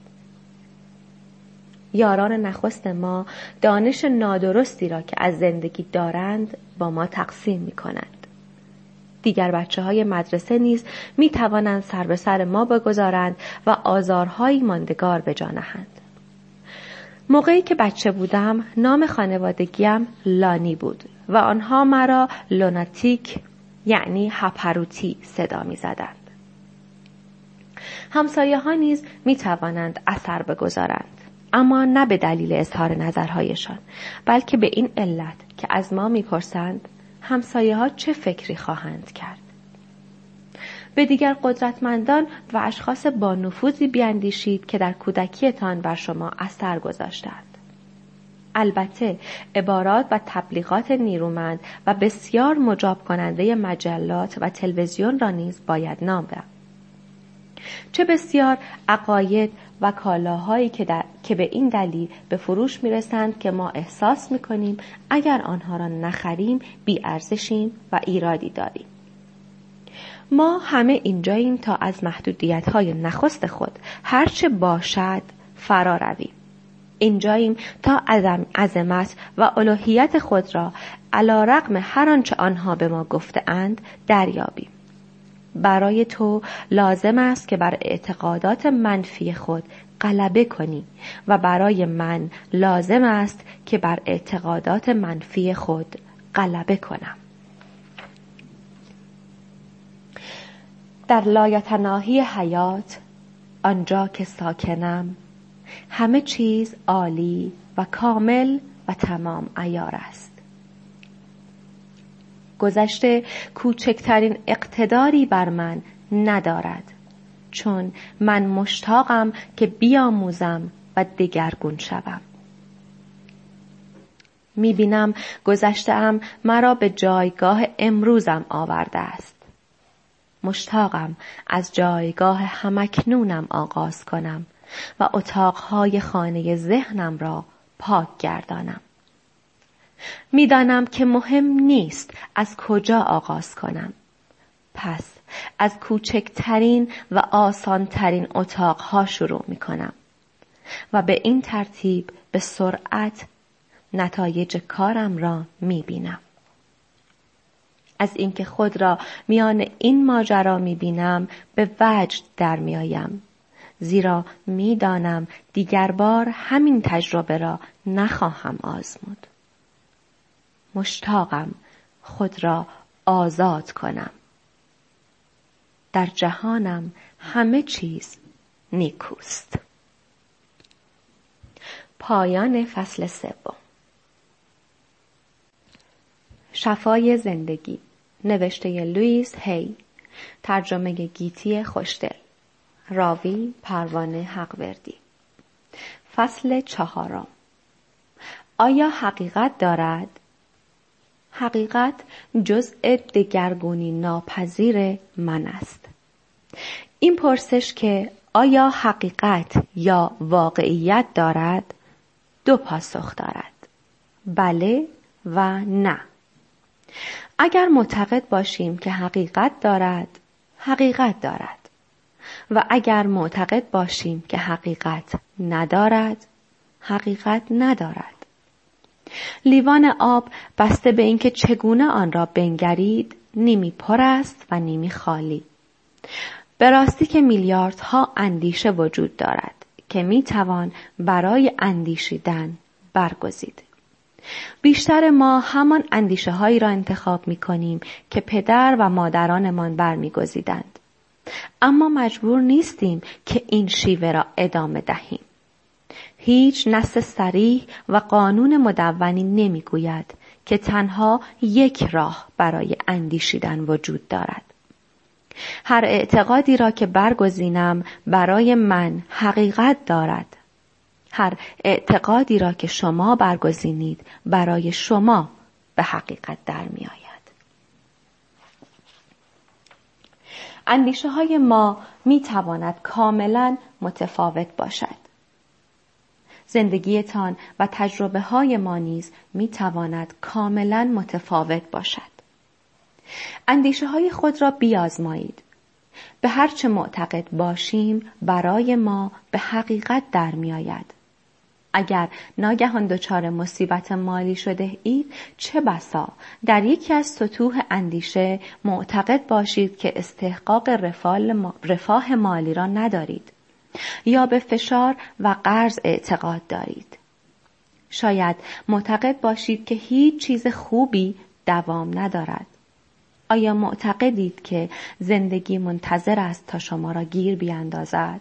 S1: یاران نخست ما دانش نادرستی را که از زندگی دارند با ما تقسیم می‌کنند. دیگر بچه‌های مدرسه نیز می توانند سر به سر ما بگذارند و آزارهایی ماندگار به جا نهند. موقعی که بچه بودم نام خانوادگیم لانی بود و آنها مرا لوناتیک یعنی هپروتی صدا می زدند. همسایه ها نیز می توانند اثر بگذارند، اما نه به دلیل اظهار نظرهایشان، بلکه به این علت که از ما می پرسند همسایه ها چه فکری خواهند کرد. به دیگر قدرتمندان و اشخاص با نفوذی بیاندیشید که در کودکیتان بر شما اثر گذاشتند. البته عبارات و تبلیغات نیرومند و بسیار مجاب کننده مجلات و تلویزیون را نیز باید نام برد. چه بسیار عقاید و کالاهایی که به این دلیل به فروش میرسند که ما احساس میکنیم اگر آنها را نخریم بی ارزشیم و ایرادی داریم. ما همه اینجاییم تا از محدودیت‌های نخست خود هرچه باشد فرا رویم. اینجاییم تا عظمت و الوهیت خود را علی رغم هر آنچه آنها به ما گفته اند دریابیم. برای تو لازم است که بر اعتقادات منفی خود غلبه کنی و برای من لازم است که بر اعتقادات منفی خود غلبه کنم. در لایتناهی حیات، آنجا که ساکنم، همه چیز عالی و کامل و تمام عیار است. گذشته کوچکترین اقتداری بر من ندارد، چون من مشتاقم که بیاموزم و دگرگون شوم. میبینم گذشته‌ام مرا به جایگاه امروزم آورده است. مشتاقم از جایگاه همکنونم آغاز کنم و اتاقهای خانه ذهنم را پاک گردانم. میدانم که مهم نیست از کجا آغاز کنم. پس از کوچکترین و آسانترین اتاقها شروع میکنم و به این ترتیب به سرعت نتایج کارم را میبینم. از اینکه خود را میان این ماجرا میبینم به وجد در میآیم، زیرا میدانم دیگر بار همین تجربه را نخواهم آزمود. مشتاقم خود را آزاد کنم. در جهانم همه چیز نیکوست. پایان فصل 3. شفای زندگی، نوشته لوئیس هی، ترجمه گیتی خوشدل، راوی پروانه حقوردی. فصل 4. آیا حقیقت دارد؟ حقیقت جزء دگرگونی ناپذیر من است. این پرسش که آیا حقیقت یا واقعیت دارد 2 پاسخ دارد: بله و نه. اگر معتقد باشیم که حقیقت دارد، حقیقت دارد، و اگر معتقد باشیم که حقیقت ندارد، حقیقت ندارد. لیوان آب بسته به اینکه چگونه آن را بنگرید، نیمی پر است و نیمی خالی. به راستی که میلیاردها اندیشه وجود دارد که میتوان برای اندیشیدن برگزید. بیشتر ما همان اندیشه هایی را انتخاب می کنیم که پدر و مادرانمان برمیگزیدند. اما مجبور نیستیم که این شیوه را ادامه دهیم. هیچ نص صریح و قانون مدونی نمی گوید که تنها یک راه برای اندیشیدن وجود دارد. هر اعتقادی را که برگزینم برای من حقیقت دارد. هر اعتقادی را که شما برگزینید برای شما به حقیقت در می آید. اندیشه های ما می تواند کاملا متفاوت باشد. زندگیتان و تجربه های ما نیز می تواند کاملا متفاوت باشد. اندیشه های خود را بیازمایید. به هر چه معتقد باشیم برای ما به حقیقت در می آید. اگر ناگهان دچار مصیبت مالی شده اید، چه بسا در یکی از سطوح اندیشه معتقد باشید که استحقاق رفاه مالی را ندارید یا به فشار و قرض اعتقاد دارید. شاید معتقد باشید که هیچ چیز خوبی دوام ندارد. آیا معتقدید که زندگی منتظر است تا شما را گیر بیاندازد؟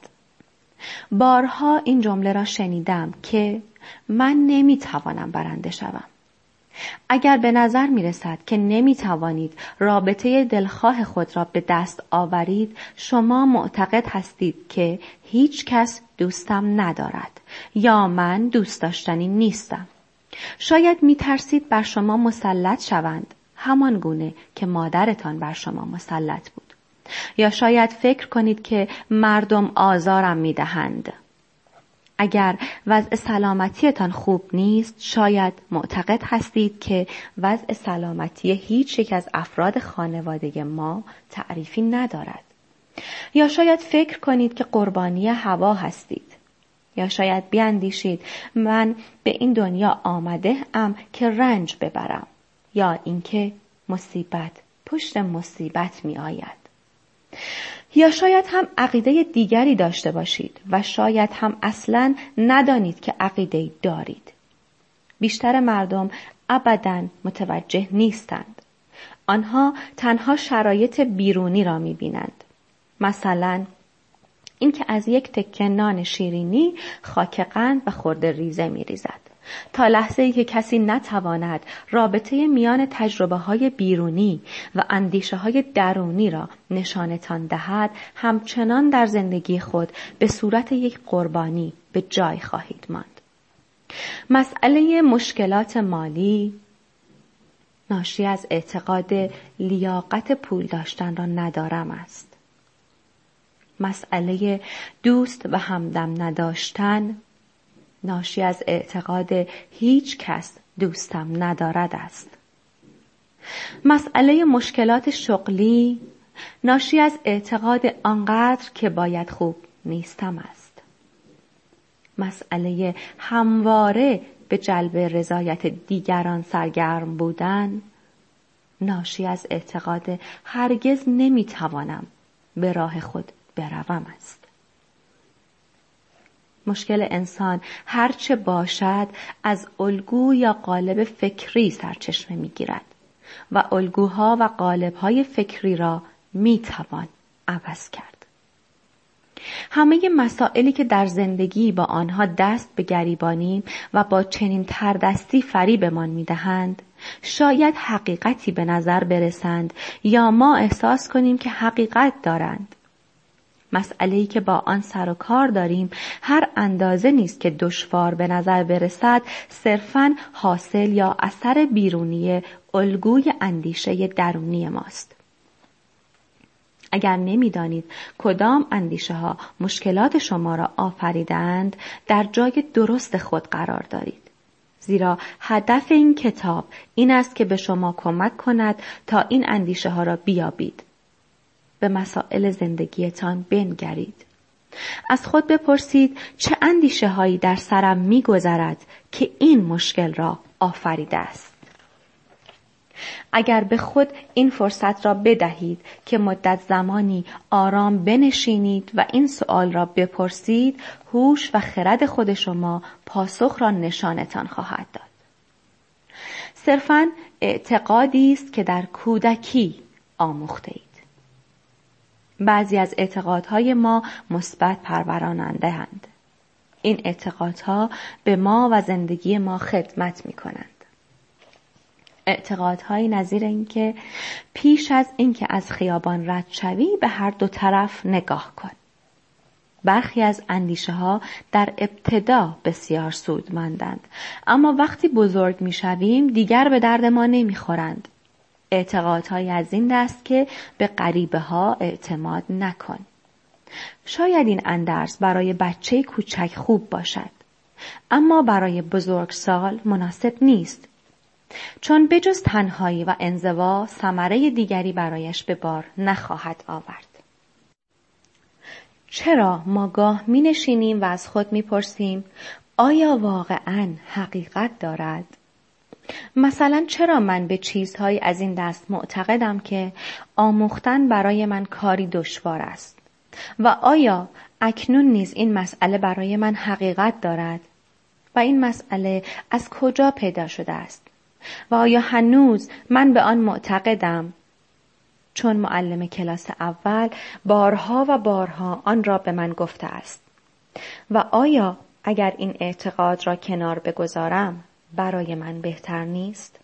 S1: بارها این جمله را شنیدم که من نمیتوانم برنده شوم. اگر به نظر میرسد که نمیتوانید رابطه دلخواه خود را به دست آورید، شما معتقد هستید که هیچ کس دوستم ندارد یا من دوست داشتنی نیستم. شاید میترسید بر شما مسلط شوند، همان گونه که مادرتان بر شما مسلط بود. یا شاید فکر کنید که مردم آزارم میدهند. اگر وضع سلامتیتان خوب نیست، شاید معتقد هستید که وضع سلامتی هیچ یک از افراد خانواده ما تعریفی ندارد. یا شاید فکر کنید که قربانی هوا هستید. یا شاید بیاندیشید من به این دنیا آمده ام که رنج ببرم. یا اینکه مصیبت پشت مصیبت می آید. یا شاید هم عقیده دیگری داشته باشید و شاید هم اصلاً ندانید که عقیده دارید. بیشتر مردم ابداً متوجه نیستند. آنها تنها شرایط بیرونی را می‌بینند. مثلا اینکه از یک تکه نان شیرینی خاک قند و خرده ریزه می‌ریزد تا لحظه‌ای که کسی نتواند رابطه میان تجربه‌های بیرونی و اندیشه‌های درونی را نشانتان دهد، همچنان در زندگی خود به صورت یک قربانی به جای خواهید ماند. مسئله مشکلات مالی ناشی از اعتقاد لیاقت پول داشتن را ندارم است. مسئله دوست و همدم نداشتن ناشی از اعتقاد هیچ کس دوستم ندارد است. مسئله مشکلات شغلی ناشی از اعتقاد آنقدر که باید خوب نیستم است. مسئله همواره به جلب رضایت دیگران سرگرم بودن ناشی از اعتقاد هرگز نمیتوانم به راه خود بروم است. مشکل انسان هرچه باشد از الگو یا قالب فکری سرچشمه میگیرد و الگوها و قالب‌های فکری را میتوان عوض کرد. همه مسائلی که در زندگی با آنها دست به گریبانیم و با چنین تردستی فریبمان میدهند، شاید حقیقتی به نظر برسند یا ما احساس کنیم که حقیقت دارند. مسئله‌ای که با آن سر و کار داریم هر اندازه نیست که دشوار به نظر برسد، صرفاً حاصل یا اثر بیرونی الگوی اندیشه درونی ماست. اگر نمی‌دانید کدام اندیشه ها مشکلات شما را آفریدند، در جای درست خود قرار دارید. زیرا هدف این کتاب این است که به شما کمک کند تا این اندیشه ها را بیابید. به مسائل زندگیتان بنگرید. از خود بپرسید چه اندیشه هایی در سرم می‌گذرد که این مشکل را آفریده است. اگر به خود این فرصت را بدهید که مدت زمانی آرام بنشینید و این سوال را بپرسید، هوش و خرد خود شما پاسخ را نشانتان خواهد داد. صرفاً اعتقادی است که در کودکی آموخته اید. بعضی از اعتقادهای ما مثبت پروراننده‌اند. این اعتقادها به ما و زندگی ما خدمت می‌کنند. اعتقادهایی نظیر این که پیش از اینکه از خیابان رد شوی به هر دو طرف نگاه کن. برخی از اندیشه ها در ابتدا بسیار سودمندند، اما وقتی بزرگ می‌شویم دیگر به درد ما نمی‌خورند. اعتقادهایی از این دست که به غریبه ها اعتماد نکن. شاید این اندرز برای بچه کوچک خوب باشد، اما برای بزرگسال مناسب نیست، چون بجز تنهایی و انزوا ثمره دیگری برایش به بار نخواهد آورد. چرا ما گاه می نشینیم و از خود می پرسیم آیا واقعاً حقیقت دارد؟ مثلا چرا من به چیزهایی از این دست معتقدم که آموختن برای من کاری دشوار است؟ و آیا اکنون نیز این مسئله برای من حقیقت دارد؟ و این مسئله از کجا پیدا شده است؟ و آیا هنوز من به آن معتقدم؟ چون معلم کلاس اول بارها و بارها آن را به من گفته است. و آیا اگر این اعتقاد را کنار بگذارم برای من بهتر نیست؟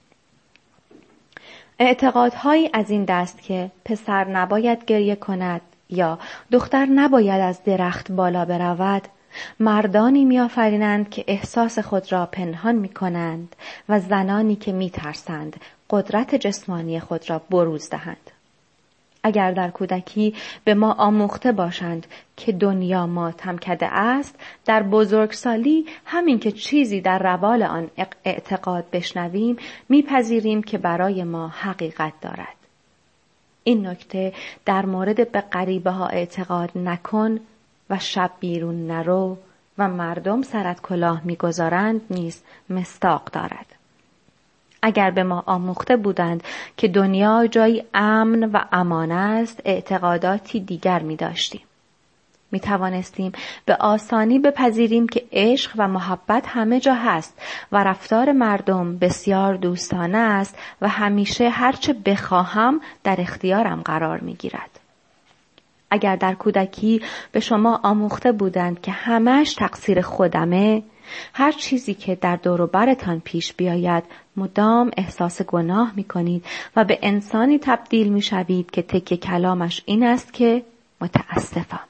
S1: اعتقادهایی از این دست که پسر نباید گریه کند یا دختر نباید از درخت بالا برود، مردانی می‌آفرینند که احساس خود را پنهان می‌کنند و زنانی که می‌ترسند قدرت جسمانی خود را بروز دهند. اگر در کودکی به ما آموخته باشند که دنیا ماتمکده است، در بزرگسالی همین که چیزی در روال آن اعتقاد بشنویم میپذیریم که برای ما حقیقت دارد. این نکته در مورد به غریبه ها اعتقاد نکن و شب بیرون نرو و مردم سرت کلاه میگذارند نیز مصداق دارد. اگر به ما آموخته بودند که دنیا جایی امن و امان است، اعتقاداتی دیگر می داشتیم. می توانستیم به آسانی بپذیریم که عشق و محبت همه جا هست و رفتار مردم بسیار دوستانه است و همیشه هرچه بخواهم در اختیارم قرار می گیرد. اگر در کودکی به شما آموخته بودند که همه‌اش تقصیر خودمه هر چیزی که در دور و برتان پیش بیاید مدام احساس گناه می کنید و به انسانی تبدیل می شوید که تکه کلامش این است که متاسفم.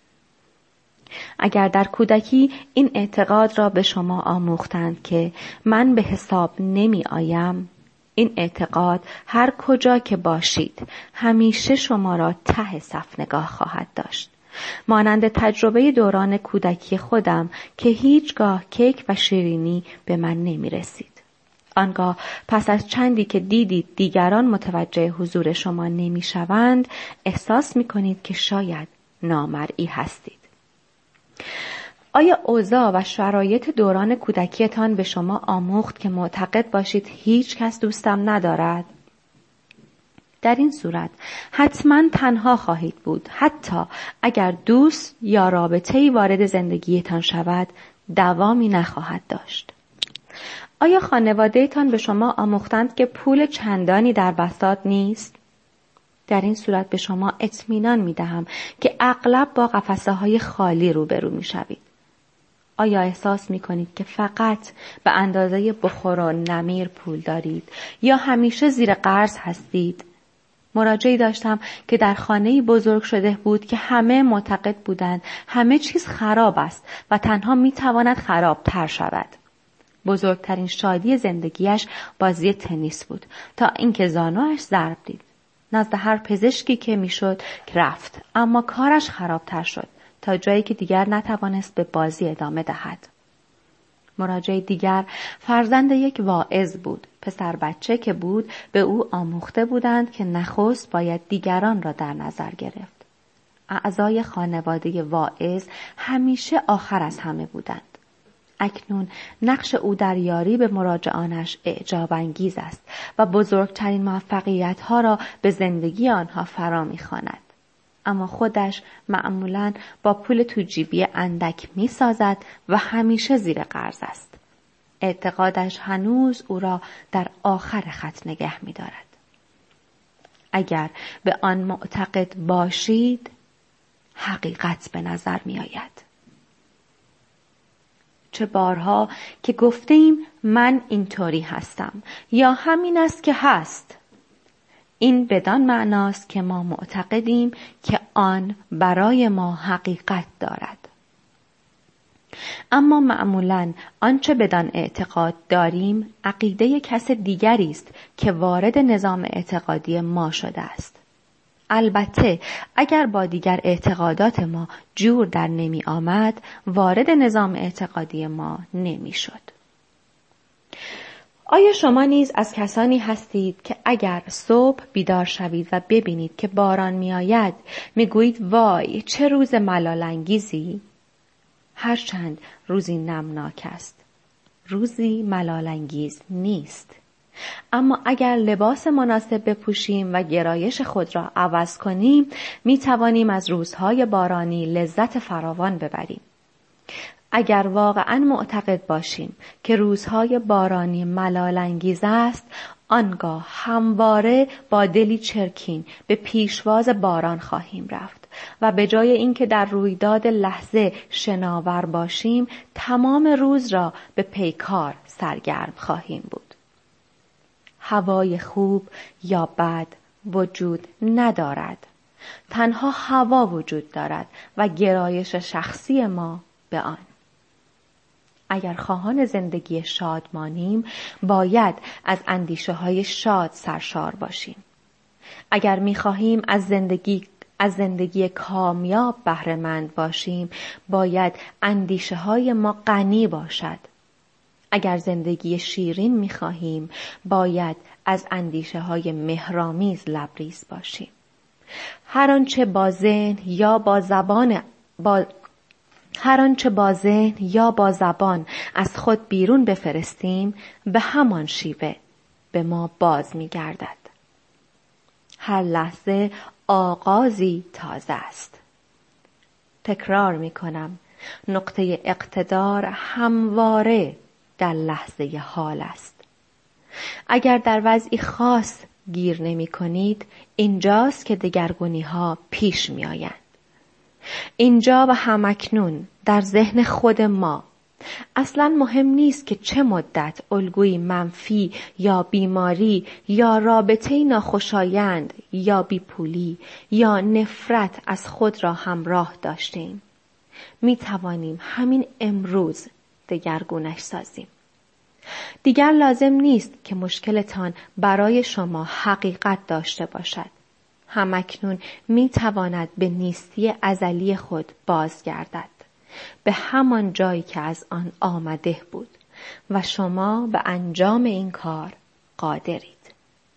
S1: اگر در کودکی این اعتقاد را به شما آموختند که من به حساب نمی آیم، این اعتقاد هر کجا که باشید همیشه شما را ته صف نگاه خواهد داشت. مانند تجربه دوران کودکی خودم که هیچگاه کیک و شیرینی به من نمی رسید. آنگاه پس از چندی که دیدید دیگران متوجه حضور شما نمی شوند، احساس می کنید که شاید نامرئی هستید. آیا اوضاع و شرایط دوران کودکیتان به شما آموخت که معتقد باشید هیچ کس دوستم ندارد؟ در این صورت حتما تنها خواهید بود. حتی اگر دوست یا رابطه‌ای وارد زندگیتان شود، دوامی نخواهد داشت. آیا خانواده‌تان به شما آموختند که پول چندانی در بساط نیست؟ در این صورت به شما اطمینان می‌دهم که اغلب با قفسه‌های خالی روبرو می‌شوید. آیا احساس می‌کنید که فقط به اندازه بخور و نمیر پول دارید یا همیشه زیر قرض هستید؟ مراجعی داشتم که در خانه‌ای بزرگ شده بود که همه معتقد بودند همه چیز خراب است و تنها می‌تواند خرابتر شود. بزرگترین شادی زندگیش بازی تنیس بود تا اینکه زانویش ضرب دید. نزد هر پزشکی که میشد رفت، اما کارش خرابتر شد تا جایی که دیگر نتوانست به بازی ادامه دهد. مراجع دیگر فرزند یک واعظ بود. پسر بچه که بود به او آموخته بودند که نخست باید دیگران را در نظر گرفت. اعضای خانواده واعظ همیشه آخر از همه بودند. اکنون نقش او در یاری به مراجعانش اعجاب انگیز است و بزرگترین موفقیت‌ها را به زندگی آنها فرا می‌خواند. اما خودش معمولاً با پول تو جیبی اندک می‌سازد و همیشه زیر قرض است. اعتقادش هنوز او را در آخر خط نگه می‌دارد. اگر به آن معتقد باشید، حقیقت به نظر می‌آید. چه بارها که گفتیم من اینطوری هستم یا همین است که هست. این بدان معناست که ما معتقدیم که آن برای ما حقیقت دارد. اما معمولاً آنچه بدان اعتقاد داریم عقیده کس دیگری است که وارد نظام اعتقادی ما شده است. البته اگر با دیگر اعتقادات ما جور در نمی آمد، وارد نظام اعتقادی ما نمی شد. آیا شما نیز از کسانی هستید که اگر صبح بیدار شوید و ببینید که باران می آید می گویید وای چه روز ملال‌انگیزی؟ هرچند روزی نمناک است، روزی ملال‌انگیز نیست. اما اگر لباس مناسب بپوشیم و گرایش خود را عوض کنیم، می توانیم از روزهای بارانی لذت فراوان ببریم. اگر واقعاً معتقد باشیم که روزهای بارانی ملال‌انگیز است، آنگاه همواره با دلی چرکین به پیشواز باران خواهیم رفت و به جای اینکه در رویداد لحظه شناور باشیم، تمام روز را به پیکار سرگرم خواهیم بود. هوای خوب یا بد وجود ندارد. تنها هوا وجود دارد و گرایش شخصی ما به آن. اگر خواهان زندگی شادمانیم، باید از اندیشه‌های شاد سرشار باشیم. اگر می‌خواهیم از زندگی کامیاب بهره‌مند باشیم، باید اندیشه‌های ما غنی باشد. اگر زندگی شیرین می‌خواهیم، باید از اندیشه‌های مهرآمیز لبریز باشیم. هر آنچه با ذهن یا با زبان از خود بیرون بفرستیم، به همان شیوه به ما باز می‌گردد. هر لحظه آغازی تازه است. تکرار می‌کنم، نقطه اقتدار همواره در لحظه حال است. اگر در وضعی خاص گیر نمی کنید، اینجاست که دگرگونی ها پیش می آیند. اینجا و همکنون در ذهن خود ما اصلا مهم نیست که چه مدت الگوی منفی یا بیماری یا رابطه ناخوشایند یا بیپولی یا نفرت از خود را همراه داشتیم. می توانیم همین امروز دگرگونش سازیم. دیگر لازم نیست که مشکلتان برای شما حقیقت داشته باشد. همکنون می تواند به نیستی ازلی خود بازگردد، به همان جایی که از آن آمده بود و شما به انجام این کار قادرید.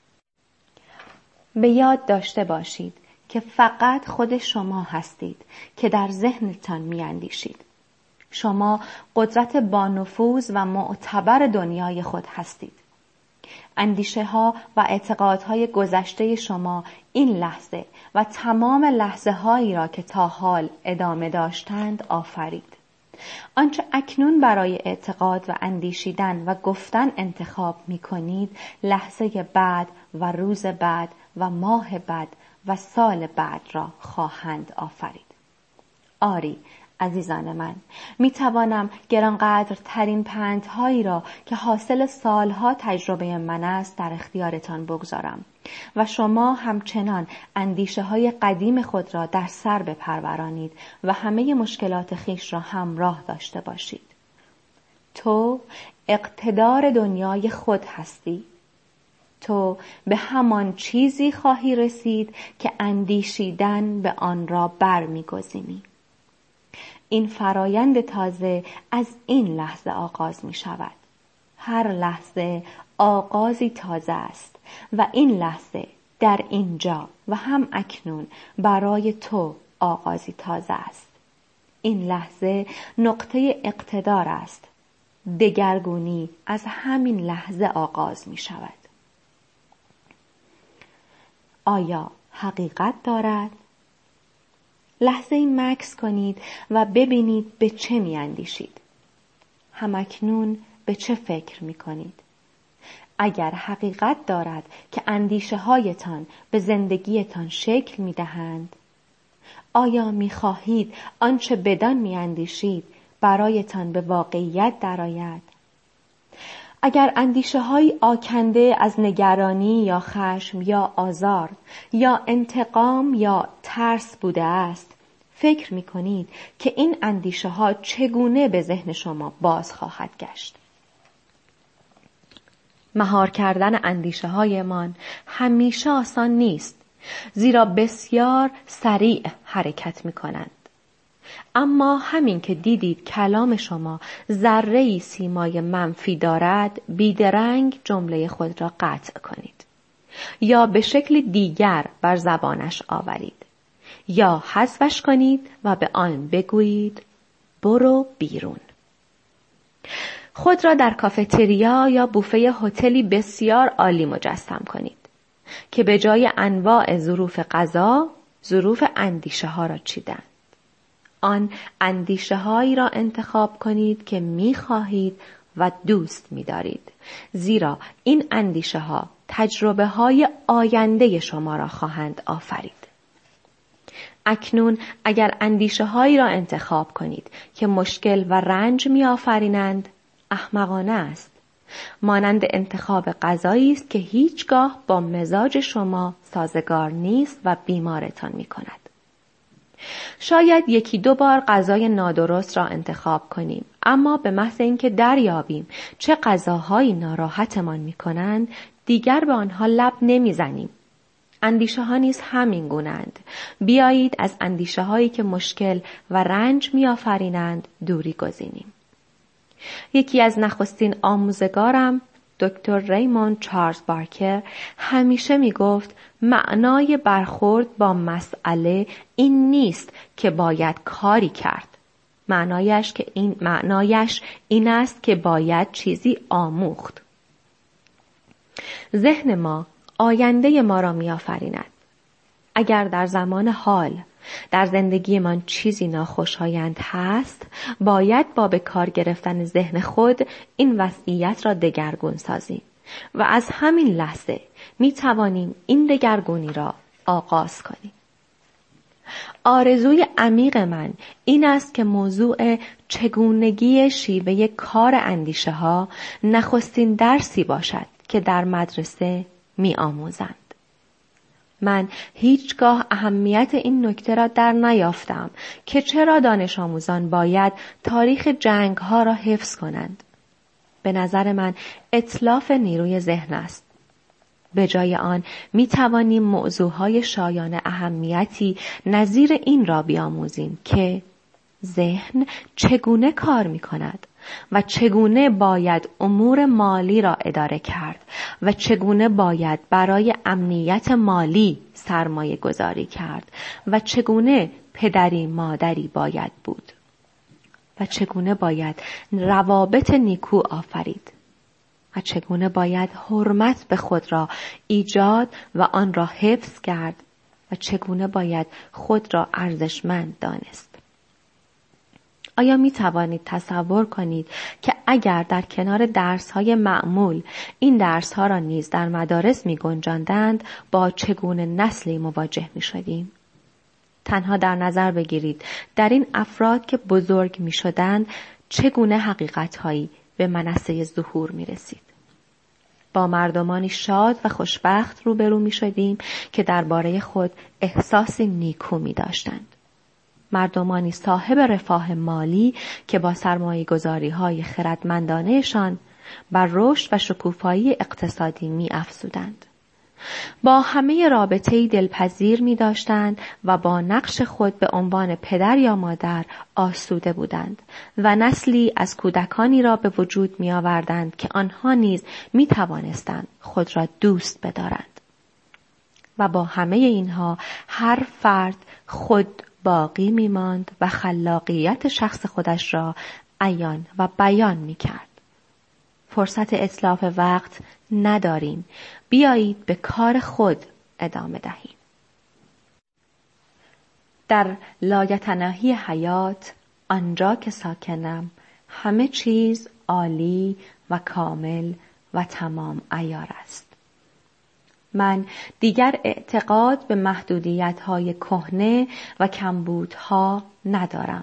S1: به یاد داشته باشید که فقط خود شما هستید که در ذهنتان می اندیشید. شما قدرت بانفوذ و معتبر دنیای خود هستید. اندیشه ها و اعتقادهای گذشته شما این لحظه و تمام لحظه هایی را که تا حال ادامه داشتند آفرید. آنچه اکنون برای اعتقاد و اندیشیدن و گفتن انتخاب می کنید، لحظه بعد و روز بعد و ماه بعد و سال بعد را خواهند آفرید. آری عزیزان من، می توانم گرانقدر ترین پندهایی را که حاصل سالها تجربه من است در اختیارتان بگذارم و شما همچنان اندیشه های قدیم خود را در سر بپرورانید و همه مشکلات خیش را همراه داشته باشید. تو اقتدار دنیای خود هستی. تو به همان چیزی خواهی رسید که اندیشیدن به آن را برمی‌گزینی. این فرایند تازه از این لحظه آغاز می شود. هر لحظه آغازی تازه است و این لحظه در اینجا و هم اکنون برای تو آغازی تازه است. این لحظه نقطه اقتدار است. دگرگونی از همین لحظه آغاز می شود. آیا حقیقت دارد؟ لحظه این مکث کنید و ببینید به چه می اندیشید. همکنون به چه فکر می کنید؟ اگر حقیقت دارد که اندیشه هایتان به زندگیتان شکل می دهند، آیا می خواهید آنچه بدان می اندیشید برایتان به واقعیت درآید؟ اگر اندیشه های آکنده از نگرانی یا خشم یا آزار یا انتقام یا ترس بوده است، فکر می کنید که این اندیشه ها چگونه به ذهن شما باز خواهد گشت؟ مهار کردن اندیشه هایمان همیشه آسان نیست، زیرا بسیار سریع حرکت می کنند. اما همین که دیدید کلام شما ذره‌ای سیمای منفی دارد، بیدرنگ جمله خود را قطع کنید یا به شکل دیگر بر زبانش آورید یا حذفش کنید و به آن بگویید برو بیرون. خود را در کافتریا یا بوفه هتلی بسیار عالی مجسم کنید که به جای انواع ظروف غذا، ظروف اندیشه ها را چیدند. آن اندیشه هایی را انتخاب کنید که می خواهید و دوست می دارید، زیرا این اندیشه ها تجربه های آینده شما را خواهند آفرید. اکنون اگر اندیشه هایی را انتخاب کنید که مشکل و رنج می آفرینند، احمقانه است. مانند انتخاب غذایی است که هیچگاه با مزاج شما سازگار نیست و بیمارتان می کند. شاید یکی دو بار غذای نادرست را انتخاب کنیم، اما به محض اینکه دریابیم چه غذاهایی ناراحتمان می کنند، دیگر به آنها لب نمی زنیم. اندیشه ها نیز همین گونند. بیایید از اندیشه هایی که مشکل و رنج می آفرینند دوری گزینیم. یکی از نخستین آموزگارم، دکتر ریموند چارلز بارکر، همیشه می گفت معنای برخورد با مسئله این نیست که باید کاری کرد. معنایش این است که باید چیزی آموخت. ذهن ما آینده ما را می آفریند. اگر در زمان حال در زندگی من چیزی ناخوشایند هست، باید با به کار گرفتن ذهن خود این وضعیت را دگرگون سازیم و از همین لحظه می توانیم این دگرگونی را آغاز کنیم. آرزوی عمیق من این است که موضوع چگونگی شیوه کار اندیشه ها نخستین درسی باشد که در مدرسه می آموزند. من هیچگاه اهمیت این نکته را در نیافتم که چرا دانش آموزان باید تاریخ جنگ ها را حفظ کنند. به نظر من اتلاف نیروی ذهن است. به جای آن می توانیم موضوعهای شایان اهمیتی نظیر این را بیاموزیم که ذهن چگونه کار می کند و چگونه باید امور مالی را اداره کرد و چگونه باید برای امنیت مالی سرمایه گذاری کرد و چگونه پدری مادری باید بود و چگونه باید روابط نیکو آفرید و چگونه باید حرمت به خود را ایجاد و آن را حفظ کرد و چگونه باید خود را ارزشمند دانست. آیا می توانید تصور کنید که اگر در کنار درس‌های معمول این درس‌ها را نیز در مدارس می گنجاندند با چگونه نسلی مواجه می شدیم؟ تنها در نظر بگیرید در این افراد که بزرگ می شدند چگونه حقیقت‌هایی به منصه ظهور می رسید. با مردمانی شاد و خوشبخت روبرو می شدیم که درباره خود احساس نیکو می داشتند. مردمانی صاحب رفاه مالی که با سرمایه‌گذاری‌های خردمندانه‌شان بر رشد و شکوفایی اقتصادی می افزودند. با همه رابطه‌ای دلپذیر می داشتند و با نقش خود به عنوان پدر یا مادر آسوده بودند و نسلی از کودکانی را به وجود می آوردند که آنها نیز می توانستند خود را دوست بدارند. و با همه اینها هر فرد خود باقی می ماند و خلاقیت شخص خودش را عیان و بیان می کرد. فرصت اتلاف وقت نداریم. بیایید به کار خود ادامه دهیم. در لایتناهی حیات، آنجا که ساکنم، همه چیز عالی و کامل و تمام عیار است. من دیگر اعتقاد به محدودیت‌های کهنه و کمبودها ندارم.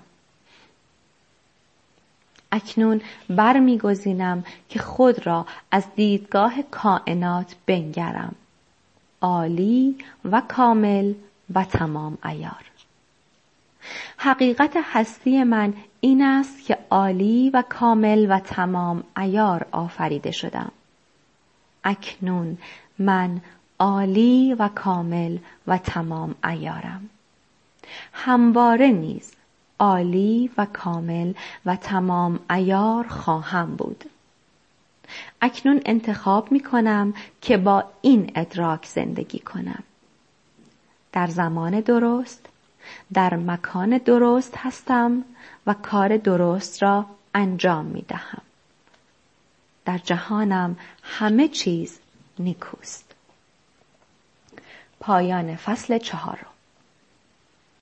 S1: اکنون برمی‌گزینم که خود را از دیدگاه کائنات بنگرم. عالی و کامل و تمام عیار. حقیقت هستی من این است که عالی و کامل و تمام عیار آفریده شدم. اکنون من عالی و کامل و تمام عیارم. همواره نیز عالی و کامل و تمام عیار خواهم بود. اکنون انتخاب می کنم که با این ادراک زندگی کنم. در زمان درست، در مکان درست هستم و کار درست را انجام می دهم. در جهانم همه چیز نیکوست. پایان فصل 4.